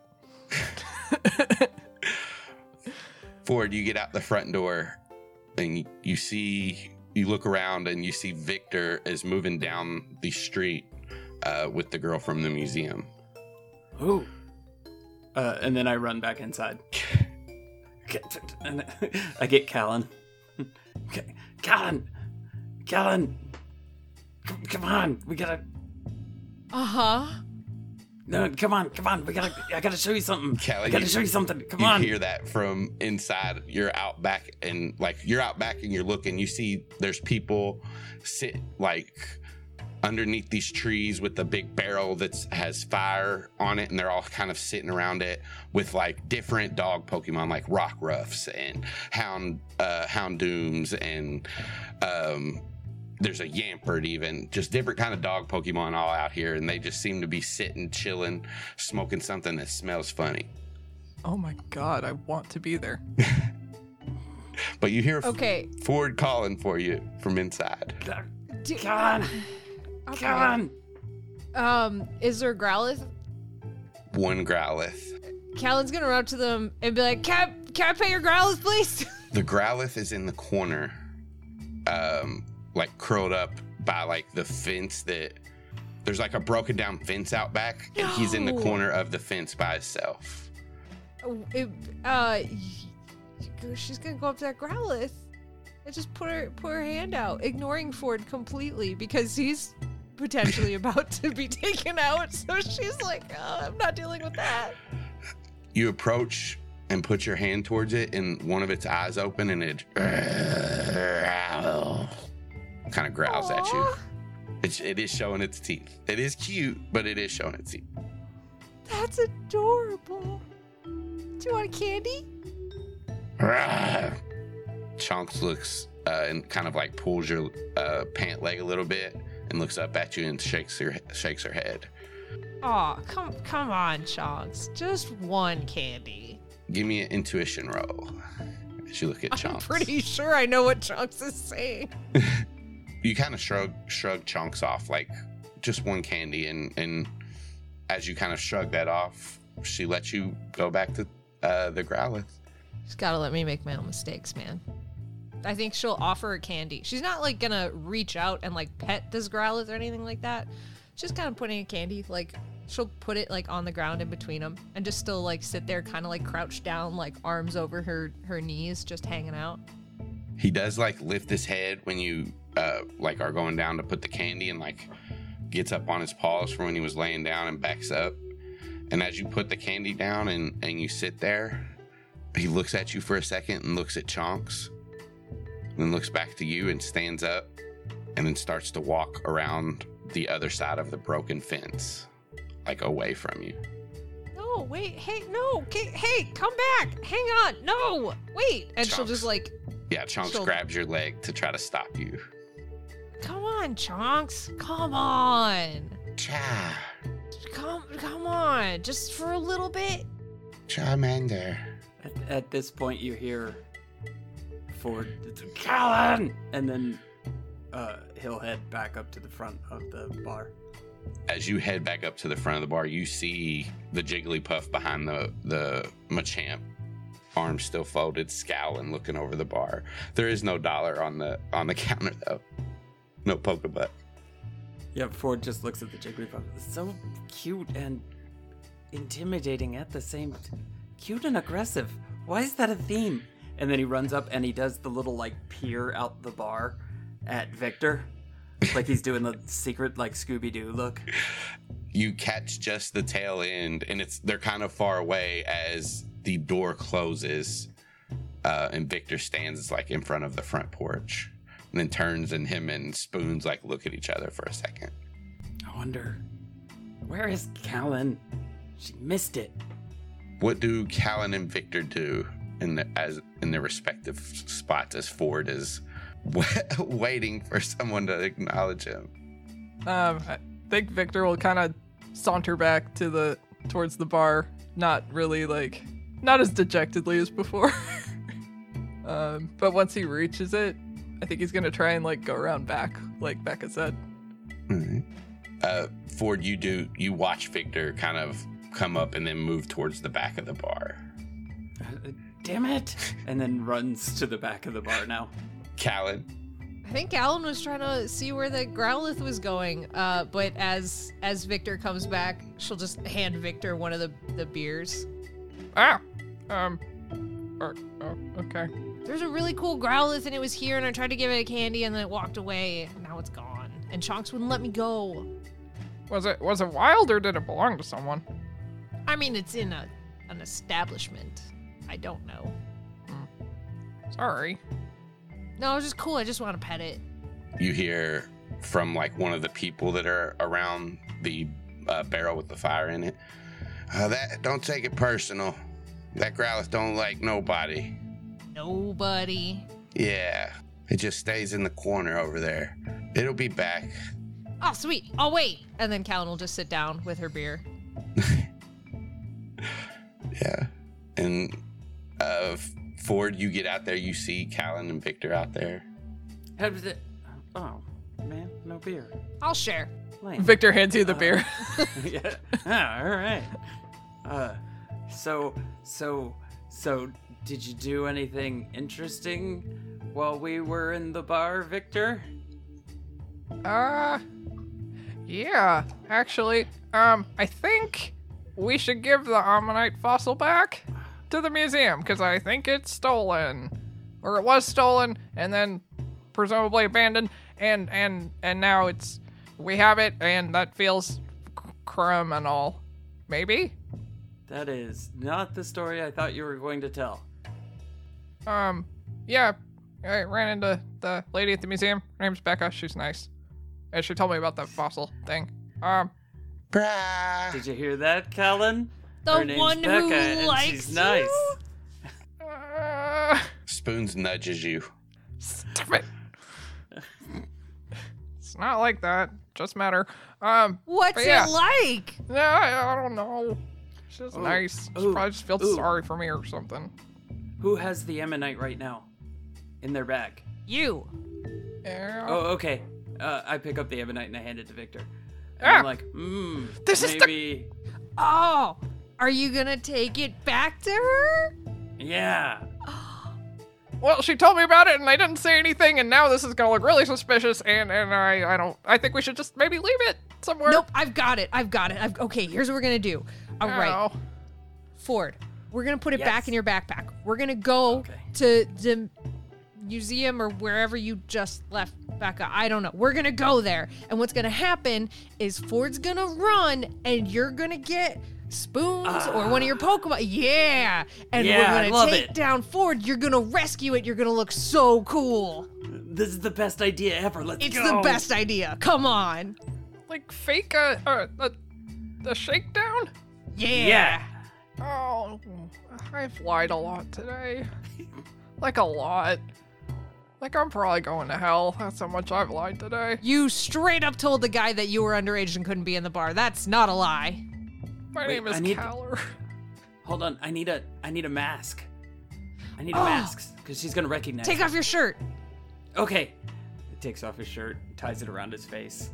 B: Ford, you get out the front door, and you see, you look around, and you see Victor is moving down the street uh, with the girl from the museum.
A: Ooh. Uh, and then I run back inside. And I get Callan. Callan! Callan! Come, come on, we gotta.
C: Uh huh.
A: No, come on, come on, we gotta. I gotta show you something.
B: Callan,
A: I gotta
B: you-
A: show you something. Come
B: you
A: on.
B: hear that from inside. You're out back, and like you're out back, and you're looking. You see, there's people sit like underneath these trees with the big barrel that has fire on it, and they're all kind of sitting around it with like different dog Pokemon like Rockruffs and Hound uh, Houndooms, and um, there's a Yampert even, just different kind of dog Pokemon all out here, and they just seem to be sitting, chilling, smoking something that smells funny.
F: Oh my god, I want to be there.
B: But you hear
C: Okay.
B: Ford calling for you from inside.
C: Do-
A: Come on.
C: Okay.
A: Come on.
C: Um, is there Growlithe?
B: One Growlithe.
C: Callan's gonna run up to them and be like, "Can I, can I pay your Growlithe, please?"
B: The Growlithe is in the corner, um, like curled up by like the fence that there's like a broken down fence out back, and he's in the
C: No.
B: corner of the fence by himself.
C: Oh, it, uh, she's gonna go up to that Growlithe and just put her put her hand out, ignoring Ford completely because he's potentially about to be taken out. So she's like, oh, "I'm not dealing with that."
B: You approach and put your hand towards it, and one of its eyes open, and it kind of growls at you.
C: Aw,
B: It's, it is showing its teeth. It is cute, but it is showing its teeth.
C: that's adorable. Do you want a candy?
B: Chonks looks uh, and kind of like pulls your uh, pant leg a little bit and looks up at you and shakes her shakes her head.
C: Aw, come come on, Chonks. Just one candy.
B: Give me an intuition roll as you look at Chonks.
C: I'm pretty sure I know what Chonks is saying.
B: You kind of shrug shrug Chonks off like just one candy, and and as you kind of shrug that off, she lets you go back to uh, the Growlithe.
C: She's gotta let me make my own mistakes, man. I think she'll offer a candy. She's not like gonna reach out and like pet this Growlithe or anything like that. She's kind of putting a candy, like she'll put it like on the ground in between them and just still like sit there kind of like crouched down, like arms over her her knees, just hanging out.
B: He does like lift his head when you uh, like are going down to put the candy, and like gets up on his paws from when he was laying down and backs up. And as you put the candy down and, and you sit there, he looks at you for a second and looks at Chonks, and then looks back to you and stands up, and then starts to walk around the other side of the broken fence, like away from you.
C: No, wait, hey, no, okay, hey, come back, hang on, no, wait. And she'll
B: Chonks.
C: just like,
B: Yeah, Chonks
C: She'll-
B: grabs your leg to try to stop you.
C: come on, Chonks, come on,
B: Cha,
C: come, come on, just for a little bit.
B: Charmander.
A: At, at this point, you hear Ford, Callan! And then uh, he'll head back up to the front of the bar.
B: As you head back up to the front of the bar, you see the Jigglypuff behind the the Machamp, arms still folded, scowling, looking over the bar. There is no dollar on the on the counter though. No Pokebuck.
A: Yeah, Ford just looks at the Jigglypuff. It's so cute and intimidating at the same time. Cute and aggressive. Why is that a theme? And then he runs up and he does the little, like, peer out the bar at Victor. Like he's doing the secret, like, Scooby-Doo look.
B: You catch just the tail end, and it's they're kind of far away as the door closes, uh, and Victor stands like in front of the front porch, and then turns, and him and Spoons like look at each other for a second.
A: I wonder, where is Callan? She missed it.
B: What do Callan and Victor do in the as in their respective spots as Ford is waiting for someone to acknowledge him?
F: Um, I think Victor will kind of saunter back to the towards the bar, not really like, not as dejectedly as before. um, but once he reaches it, I think he's gonna try and like go around back, like Becca said.
B: Mm-hmm. Uh, Ford, you do you watch Victor kind of come up and then move towards the back of the bar.
A: Uh, damn it! And then runs to the back of the bar now.
B: Callan,
C: I think Alan was trying to see where the Growlithe was going, uh, but as as Victor comes back, she'll just hand Victor one of the, the beers.
D: Ah, um, or, oh, okay.
C: There's a really cool Growlithe and it was here and I tried to give it a candy and then it walked away. Now it's gone. And Chonks wouldn't let me go.
D: Was it was it wild or did it belong to someone?
C: I mean, it's in a an establishment. I don't know.
D: Sorry.
C: No, it was just cool. I just want to pet it.
B: you hear from like one of the people that are around the uh, barrel with the fire in it. Uh, that don't take it personal. That Growlithe don't like nobody.
C: Nobody.
B: Yeah, it just stays in the corner over there. It'll be back.
C: Oh, sweet. I'll wait. And then Callan will just sit down with her beer.
B: Yeah. And uh, Ford, you get out there, you see Callan and Victor out there.
A: How does it? Oh, man, no beer.
C: I'll share.
A: Lame.
F: Victor hands you the
A: Uh,
F: beer.
A: Yeah. Ah, all right. Uh, so, so, so, did you do anything interesting while we were in the bar, Victor?
D: Uh, yeah, actually, um, I think we should give the Ammonite fossil back to the museum, because I think it's stolen. Or it was stolen, and then presumably abandoned, and, and, and now it's, we have it, and that feels c- criminal. Maybe?
A: That is not the story I thought you were going to tell.
D: Um, yeah, I ran into the lady at the museum. Her name's Becca, she's nice. And she told me about the fossil thing. Um,
B: Brah.
A: Did you hear that, Callan?
C: The
A: Her name's
C: one
A: Becca,
C: who
A: and
C: likes
A: she's nice.
C: you?
D: uh,
B: Spoons nudges you.
D: Stop it. It's not like that. Just matter. Um,
C: What's
D: But yeah.
C: it like?
D: no, I, I don't know. She's
A: Oh,
D: nice. She
A: ooh,
D: probably just feels
A: ooh.
D: sorry for me or something.
A: Who has the Ammonite right now? In their bag.
C: You.
D: Yeah.
A: Oh, okay. Uh, I pick up the Ammonite and I hand it to Victor. And
D: Ah.
A: I'm like, hmm,
D: This is the-
A: maybe,
C: Oh, are you gonna take it back to her?
A: yeah.
D: Well, she told me about it and I didn't say anything, and now this is gonna look really suspicious. And and I I don't. I think we should just maybe leave it somewhere.
C: Nope, I've got it. I've got it. I've, okay, here's what we're gonna do. All right,
D: Oh.
C: Ford, we're gonna put it
A: Yes.
C: back in your backpack. We're gonna go
A: Okay.
C: to the museum or wherever you just left Becca. I don't know. We're gonna go there, and what's gonna happen is Ford's gonna run, and you're gonna get Spoons or one of your Pokemon. Yeah, and
A: Yeah, I
C: we're gonna
A: love
C: take
A: it.
C: down Ford. You're gonna rescue it. You're gonna look so cool.
A: This is the best idea ever. Let's
C: It's
A: go.
C: the best idea. Come on.
D: Like fake a uh, a, a shakedown.
C: Yeah.
A: Yeah.
D: Oh, I've lied a lot today. Like a lot. Like I'm probably going to hell. That's how much I've lied today.
C: You straight up told the guy that you were underage and couldn't be in the bar. That's not a lie.
D: My
A: Wait,
D: name is
A: I need-
D: Caller.
A: Hold on. I need a. I need a mask. I need a
C: Oh.
A: mask because she's gonna recognize.
C: Take
A: me.
C: off your shirt.
A: Okay. He takes off his shirt, ties it around his face.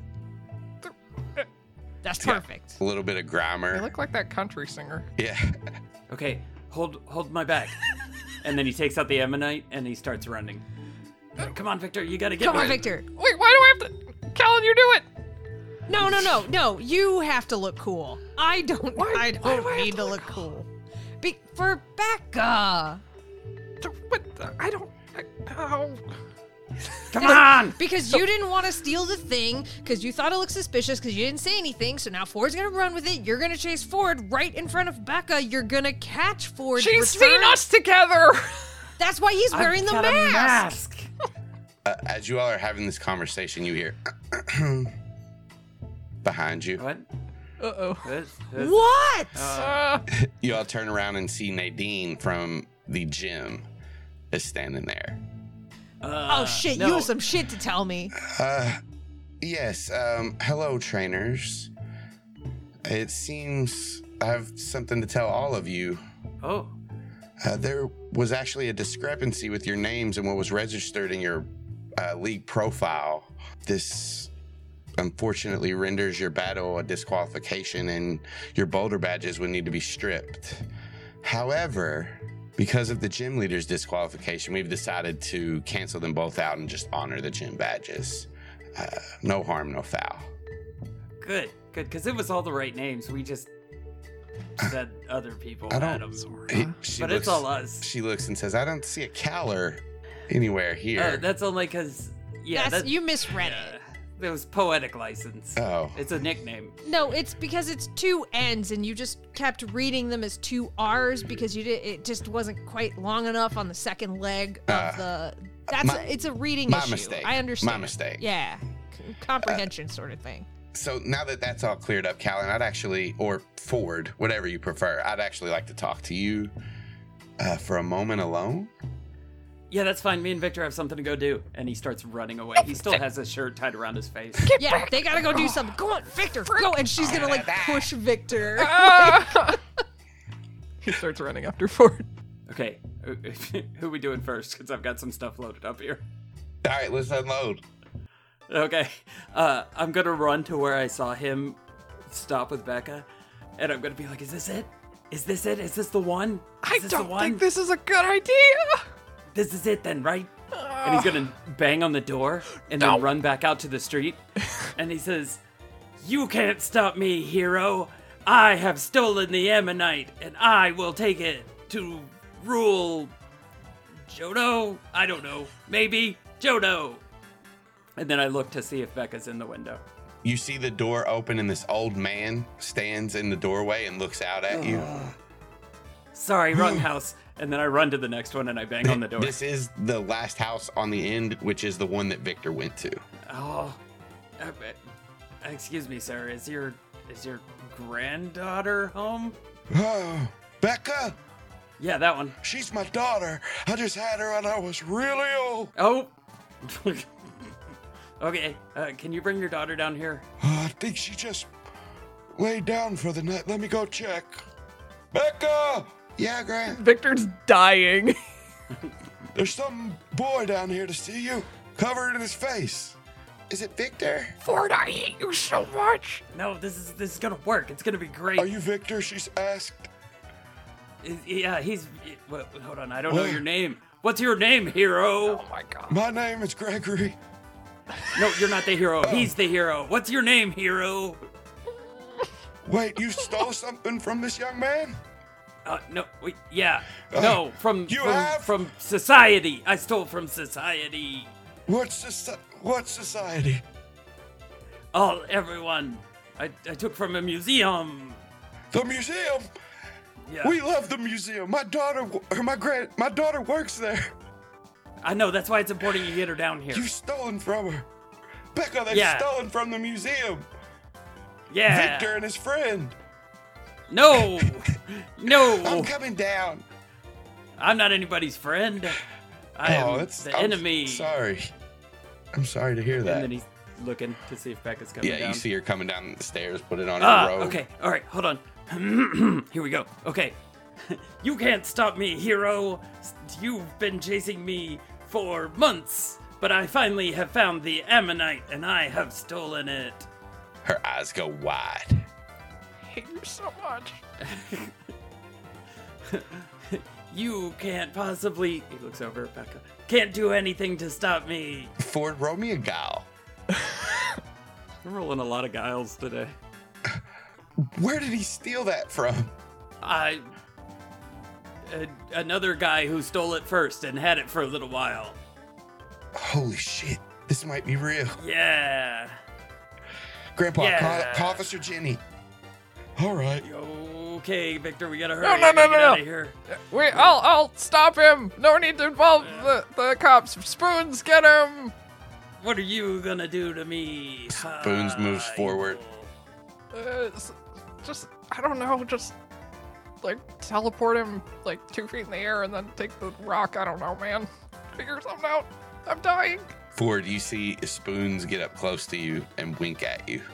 C: That's
B: Yeah.
C: perfect.
B: A little bit of
D: You
B: grammar.
D: look like that country singer.
B: Yeah.
A: Okay. Hold hold my bag. And then he takes out the Ammonite and he starts running. Come on, Victor. You gotta get
C: Come on,
A: moving.
C: Victor.
D: Wait, why do I have to? Callan, you do it.
C: No, no, no, no. You have to look cool. I don't.
D: Why-
C: I
D: why
C: don't
D: do I have
C: need
D: to
C: to
D: look
C: look cool. Be- for Becca.
D: What? I don't. I, oh.
A: Come on.
C: Because you didn't want to steal the thing, because you thought it looked suspicious, because you didn't say anything. So now Ford's gonna run with it. You're gonna chase Ford right in front of Becca. You're gonna catch Ford.
D: She's
C: return-
D: seen us together.
C: That's why he's wearing
A: I've
C: the
A: got a
C: mask.
A: mask.
B: Uh, as you all are having this conversation, you hear behind you.
A: What?
D: Uh oh.
A: This- this-
C: What?
D: Uh,
B: You all turn around and see Nadine from the gym is standing there.
A: uh,
C: oh shit!
A: no.
C: You have some shit to tell me.
B: Uh, yes. Um, hello, trainers. It seems I have something to tell all of you.
A: Oh.
B: Uh, there was actually a discrepancy with your names and what was registered in your uh, league profile. This unfortunately renders your battle a disqualification and your boulder badges would need to be stripped. However, because of the gym leader's disqualification, we've decided to cancel them both out and just honor the gym badges. Uh, no harm, no foul.
A: Good. Good. Because it was all the right names. We just said other people
B: I
A: had
B: don't-
A: them.
B: He- she
A: But
B: looks,
A: it's all us.
B: She looks and says, I don't see a Caller anywhere here.
A: Uh, that's only because, yeah,
C: That's,
A: that,
C: you misread
A: uh,
C: it.
A: it was poetic license.
B: Oh.
A: It's a nickname.
C: No, it's because it's two N's and you just kept reading them as two R's because you did. It just wasn't quite long enough on the second leg of
B: Uh,
C: the. That's
B: my-
C: it's a reading
B: my
C: issue.
B: mistake.
C: I understand.
B: My mistake.
C: Yeah. comprehension sort of thing.
B: So now that that's all cleared up, Callan, I'd actually, or Ford, whatever you prefer, I'd actually like to talk to you uh, for a moment alone.
A: Yeah, that's fine. Me and Victor have something to go do. And he starts running away. He still has his shirt tied around his face.
C: Yeah, they gotta go do something. Go on, Victor, go. And she's gonna like push Victor.
F: Ah! He starts running after Ford.
A: Okay, who are we doing first? Because I've got some stuff loaded up here.
B: All right, let's unload.
A: Okay, uh, I'm gonna run to where I saw him stop with Becca, and I'm gonna be like, is this it? Is this it? Is this the one? Is
F: I
A: this
F: don't
A: the one?
F: think this is a good idea.
A: This is it then, right? And he's gonna bang on the door and then
F: No.
A: run back out to the street. And he says, you can't stop me, hero. I have stolen the Ammonite, and I will take it to rule Jodo? I don't know. Maybe Jodo. And then I look to see if Becca's in the window.
B: You see the door open, and this old man stands in the doorway and looks out at you.
A: Sorry, wrong house. And then I run to the next one and I bang on the door.
B: This is the last house on the end, which is the one that Victor went to.
A: Oh, uh, uh, excuse me, sir. Is your is your granddaughter home?
G: Oh, Becca?
A: Yeah, that one.
G: She's my daughter. I just had her when I was really old.
A: Oh. Okay. Uh, can you bring your daughter down here?
G: Uh, I think she just laid down for the night. Let me go check. Becca! Yeah, Grant?
F: Victor's dying.
G: There's some boy down here to see you, covered in his face.
B: Is it Victor?
F: Ford, I hate you so much.
A: No, this is this is gonna work. It's gonna be great.
G: Are you Victor? She's asked.
A: Is- yeah, he's. Well, hold on. I don't know
G: Well-
A: your name. What's your name, hero?
F: Oh my god.
G: My name is Gregory.
A: No, you're not the hero. He's the hero. What's your name, hero?
G: Wait, you stole something from this young man?
A: Uh, no, wait, yeah, no, from
G: you
A: from,
G: have?
A: from society. I stole from society.
G: What's soci- what society?
A: All everyone. I, I took from a museum.
G: The museum.
A: Yeah,
G: We love the museum. My daughter, or my grand, my daughter works there.
A: I know. That's why it's important you get her down here.
G: You've stolen from her. Becca, they've
A: Yeah.
G: stolen from the museum.
A: Yeah.
G: Victor and his friend.
A: No, no.
B: I'm coming down.
A: I'm not anybody's friend. I am
B: oh, it's
A: the
B: I'm
A: enemy.
B: Sorry. I'm sorry to hear that.
A: And then he's looking to see if Becca's coming
B: yeah,
A: down.
B: you see her coming down the stairs, put it on
A: Ah,
B: her robe.
A: okay. All right, hold on. Here we go. Okay. You can't stop me, hero. You've been chasing me for months, but I finally have found the Ammonite, and I have stolen it.
B: Her eyes go wide.
F: I hate you so much.
A: You can't possibly... He looks over at Becca. Can't do anything to stop me.
B: Ford, roll me a guile.
A: I'm rolling a lot of guiles today.
B: Where did he steal that from?
A: I... A, another guy who stole it first and had it for a little while.
B: Holy shit, this might be real.
A: Yeah.
B: Grandpa,
A: Yeah.
B: call, call Officer Jenny.
G: All right.
A: Okay, Victor, we gotta hurry.
F: No, no, no,
A: Get
F: no,
A: out
F: no.
A: of here.
F: Wait, I'll, I'll stop him. No need to involve the, the cops. Spoons, get him.
A: What are you gonna do to me?
B: Spoons moves
A: Hi.
B: forward.
F: Uh, s- just, I don't know, just like teleport him like two feet in the air and then take the rock. I don't know, man. Figure something out. I'm dying.
B: Ford, you see Spoons get up close to you and wink at you.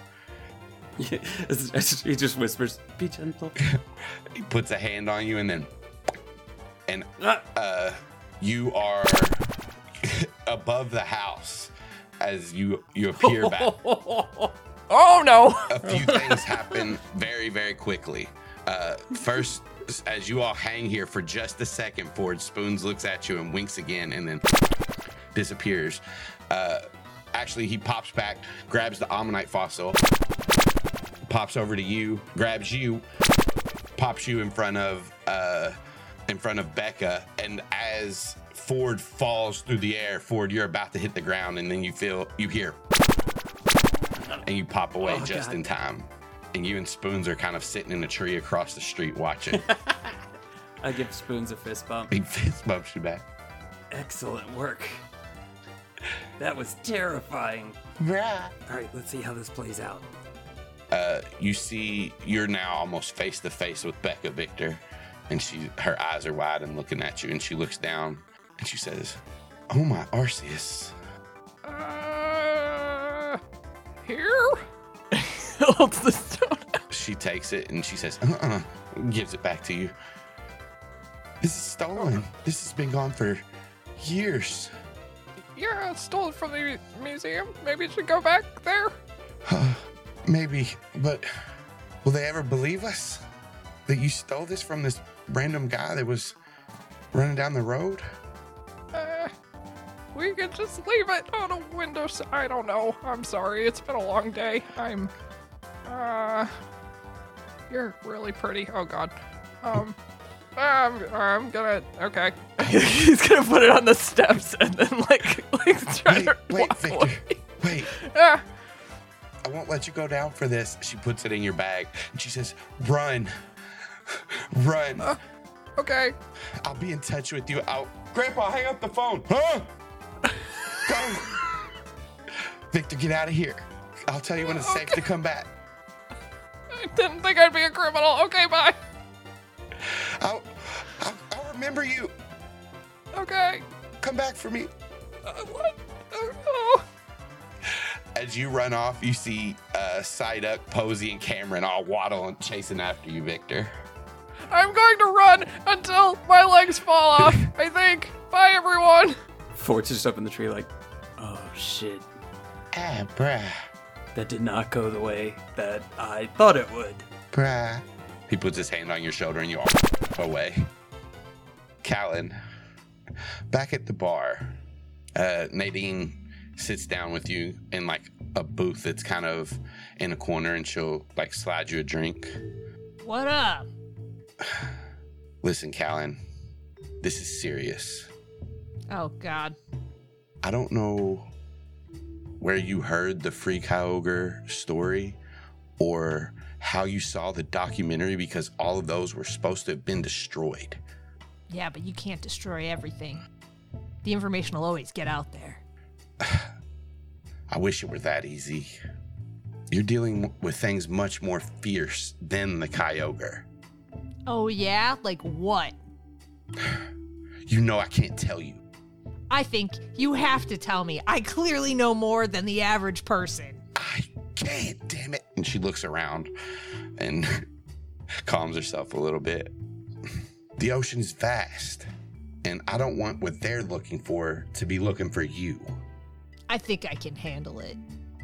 A: He just whispers, "Be gentle."
B: He puts a hand on you and then, and
A: Ah.
B: uh, you are above the house as you you appear back.
F: Oh no.
B: A few things happen very, very quickly. Uh, first, as you all hang here for just a second, Ford, Spoons looks at you and winks again and then disappears. Uh, actually, he pops back, grabs the Ammonite fossil, pops over to you, grabs you, pops you in front of uh, in front of Becca, and as Ford falls through the air, Ford, you're about to hit the ground, and then you feel you hear, and you pop away
A: Oh,
B: just
A: God.
B: in time. And you and Spoons are kind of sitting in a tree across the street watching.
A: I give Spoons a fist bump.
B: He fist bumps you back.
A: Excellent work. That was terrifying.
B: Bruh.
A: All right, let's see how this plays out.
B: Uh, you see, you're now almost face to face with Becca, Victor, and she, her eyes are wide and looking at you, and she looks down and she says, "Oh my Arceus."
D: Uh, here? Holds the stone.
B: She takes it and she says, "Uh-uh," gives it back to you. "This is stolen. This has been gone for years."
D: Yeah, it's stolen from the museum. Maybe you should go back there.
B: Uh, maybe, but will they ever believe us that you stole this from this random guy that was running down the road?
D: Uh, we could just leave it on a window. s- I don't know. I'm sorry. It's been a long day. I'm. Uh. You're really pretty. Oh God. Um. I'm. I'm gonna. Okay.
F: He's gonna put it on the steps and then like like try
B: Wait,
F: to
B: wait,
F: walk
B: Victor.
F: away.
B: Wait.
D: Ah.
B: I won't let you go down for this. She puts it in your bag and she says, "Run. Run.
D: Uh, okay.
B: I'll be in touch with you. I'll Grandpa, hang up the phone." Huh? Go. Victor, get out of here. I'll tell you when it's safe
D: Okay.
B: to come back.
D: I didn't think I'd be a criminal. Okay, bye.
B: I'll, I'll, I'll remember you.
D: Okay.
B: Come back for me.
D: Uh, what? Oh,
B: As you run off, you see uh, Psyduck, Posey, and Cameron all waddling, chasing after you, Victor.
D: no. I'm going to run until my legs fall off. I think. Bye, everyone.
A: Fort's just up in the tree like, oh shit.
B: Ah, bruh,
A: That did not go the way that I thought it would.
B: bruh. He puts his hand on your shoulder and you all away. Callan, back at the bar, uh, Nadine sits down with you in like a booth that's kind of in a corner, and she'll like slide you a drink.
C: What up?
B: Listen, Callan, this is serious.
C: Oh, God.
B: I don't know where you heard the Free Kyogre story or how you saw the documentary, because all of those were supposed to have been destroyed.
C: Yeah, but you can't destroy everything. The information will always get out there.
B: I wish it were that easy. You're dealing with things much more fierce than the Kyogre.
C: Oh, yeah? Like what?
B: You know I can't tell you.
C: I think you have to tell me. I clearly know more than the average person.
B: I can't, damn it. And she looks around and calms herself a little bit. The ocean's vast, and I don't want what they're looking for to be looking for you.
C: I think I can handle it.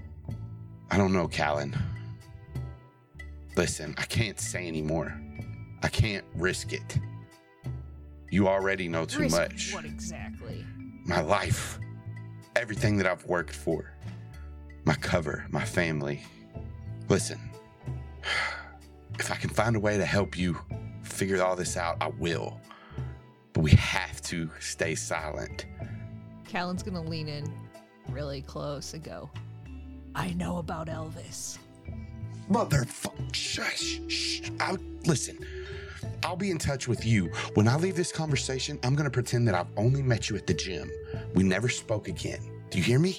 B: I don't know, Callan. Listen, I can't say anymore. I can't risk it. You already know too
C: Risk
B: much.
C: What exactly?
B: My life, everything that I've worked for, my cover, my family. Listen, if I can find a way to help you figure all this out, I will. But we have to stay silent.
C: Callan's gonna lean in really close and go, I know about Elvis.
B: Motherfucker, shush, shh. I'll, listen, I'll be in touch with you. When I leave this conversation, I'm going to pretend that I've only met you at the gym. We never spoke again. Do you hear me?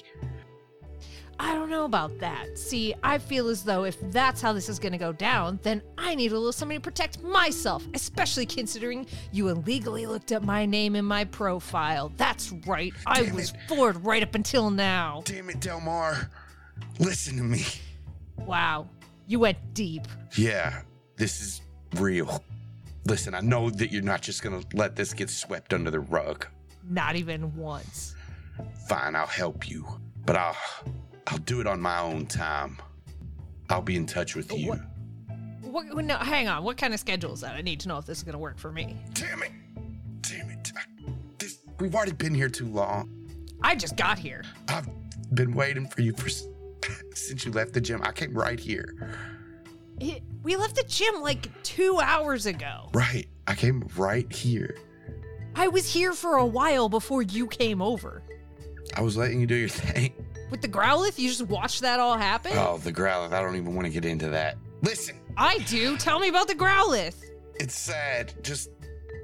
C: I don't know about that. See, I feel as though if that's how this is gonna go down, then I need a little somebody to protect myself, especially considering you illegally looked up my name in my profile. That's right, I
B: Damn
C: was
B: it.
C: floored right up until now.
B: Damn it, Delmar. Listen to me.
C: Wow, you went deep.
B: Yeah, this is real. Listen, I know that you're not just going to let this get swept under the rug.
C: Not even once.
B: Fine, I'll help you. But I'll I'll do it on my own time. I'll be in touch with you.
C: What? What, no, hang on, what kind of schedule is that? I need to know if this is gonna work for me.
B: Damn it. Damn it. This, we've already been here too long.
C: I just got here.
B: I've been waiting for you for s- since you left the gym. I came right here.
C: It, we left the gym like two hours ago.
B: Right. I came right here.
C: I was here for a while before you came over.
B: I was letting you do your thing.
C: With the Growlithe, you just watched that all happen?
B: Oh, the Growlithe. I don't even want to get into that. Listen,
C: I do. Tell me about the Growlithe.
B: it's sad. Just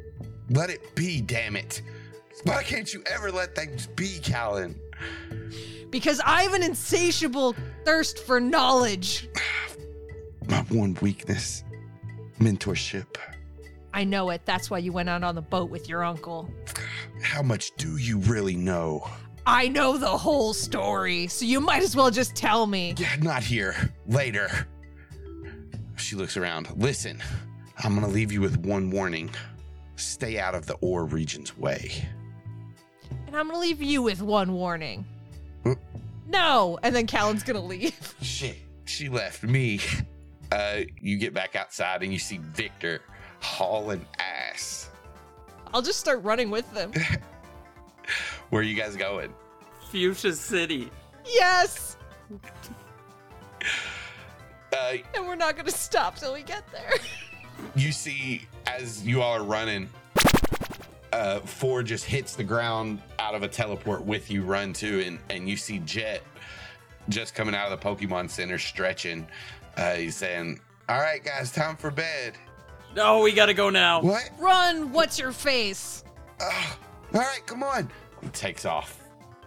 B: let it be, damn it. Why can't you ever let things be, Callan?
C: Because I have an insatiable thirst for knowledge.
B: My one weakness, mentorship.
C: I know it. That's why you went out on the boat with your uncle.
B: How much do you really know?
C: I know the whole story, so you might as well just tell me.
B: Yeah, not here. Later. She looks around. Listen, I'm gonna leave you with one warning. Stay out of the Ore region's way.
C: And I'm gonna leave you with one warning.
B: Huh?
C: No! And then Callan's gonna leave.
B: Shit, she left me. Uh, you get back outside and you see Victor hauling ass.
C: I'll just start running with them.
B: Where are you guys going?
A: Fuchsia City.
C: Yes!
B: Uh,
C: And we're not gonna stop till we get there.
B: you see, as you all are running, uh, Ford just hits the ground out of a teleport with you, run to, and, and you see Jet just coming out of the Pokemon Center stretching. Uh, he's saying, all right, guys, time for bed.
A: No, we gotta go now.
B: What?
C: Run, what's your face?
B: Uh, all right, come on. He takes off.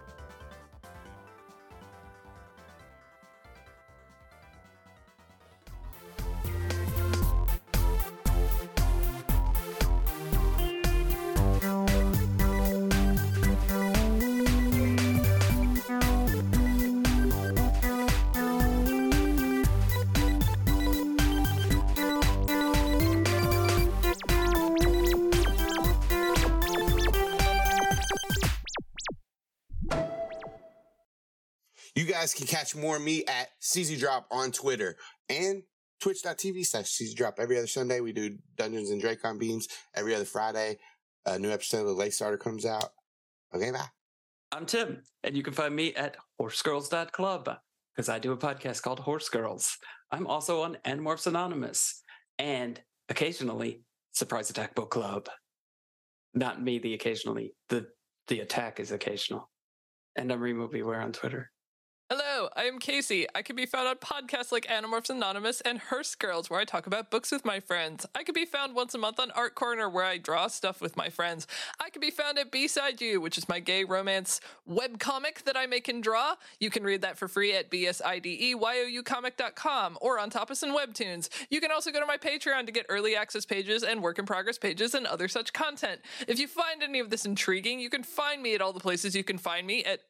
B: You guys can catch more of me at C Z Drop on Twitter and twitch.tv slash CZDrop. Every other Sunday, we do Dungeons and Dracon Beams. Every other Friday, a new episode of the Late Starter comes out. Okay, bye.
A: I'm Tim, and you can find me at horse girls dot club because I do a podcast called Horse Girls. I'm also on Animorphs Anonymous and occasionally Surprise Attack Book Club. Not me, the occasionally. The the attack is occasional. And I'm Remo Beware on Twitter.
F: Hello, I am Casey. I can be found on podcasts like Animorphs Anonymous and Hearst Girls, where I talk about books with my friends. I can be found once a month on Art Corner, where I draw stuff with my friends. I can be found at B-Side You, which is my gay romance webcomic that I make and draw. You can read that for free at B S I D E Y O U comic dot com or on Tapas and Webtoons. You can also go to my Patreon to get early access pages and work in progress pages and other such content. If you find any of this intriguing, you can find me at all the places you can find me at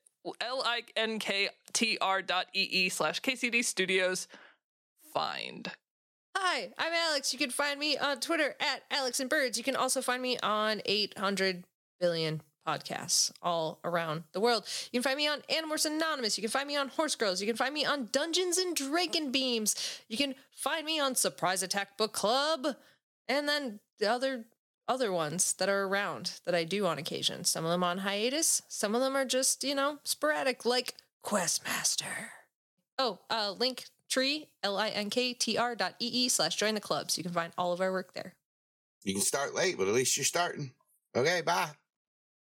F: L-I-N-K-T-R dot E-E slash K-C-D Studios. Find.
C: Hi, I'm Alex. You can find me on Twitter at Alex and Birds. You can also find me on eight hundred billion podcasts all around the world. You can find me on Animorphs Anonymous. You can find me on Horse Girls. You can find me on Dungeons and Dragon Beams. You can find me on Surprise Attack Book Club. And then the other other ones that are around that I do on occasion. Some of them on hiatus. Some of them are just, you know, sporadic, like Questmaster. Oh, uh, Linktree, L-I-N-K-T-R dot E-E slash join the clubs. You can find all of our work there.
B: You can start late, but at least you're starting. Okay, bye.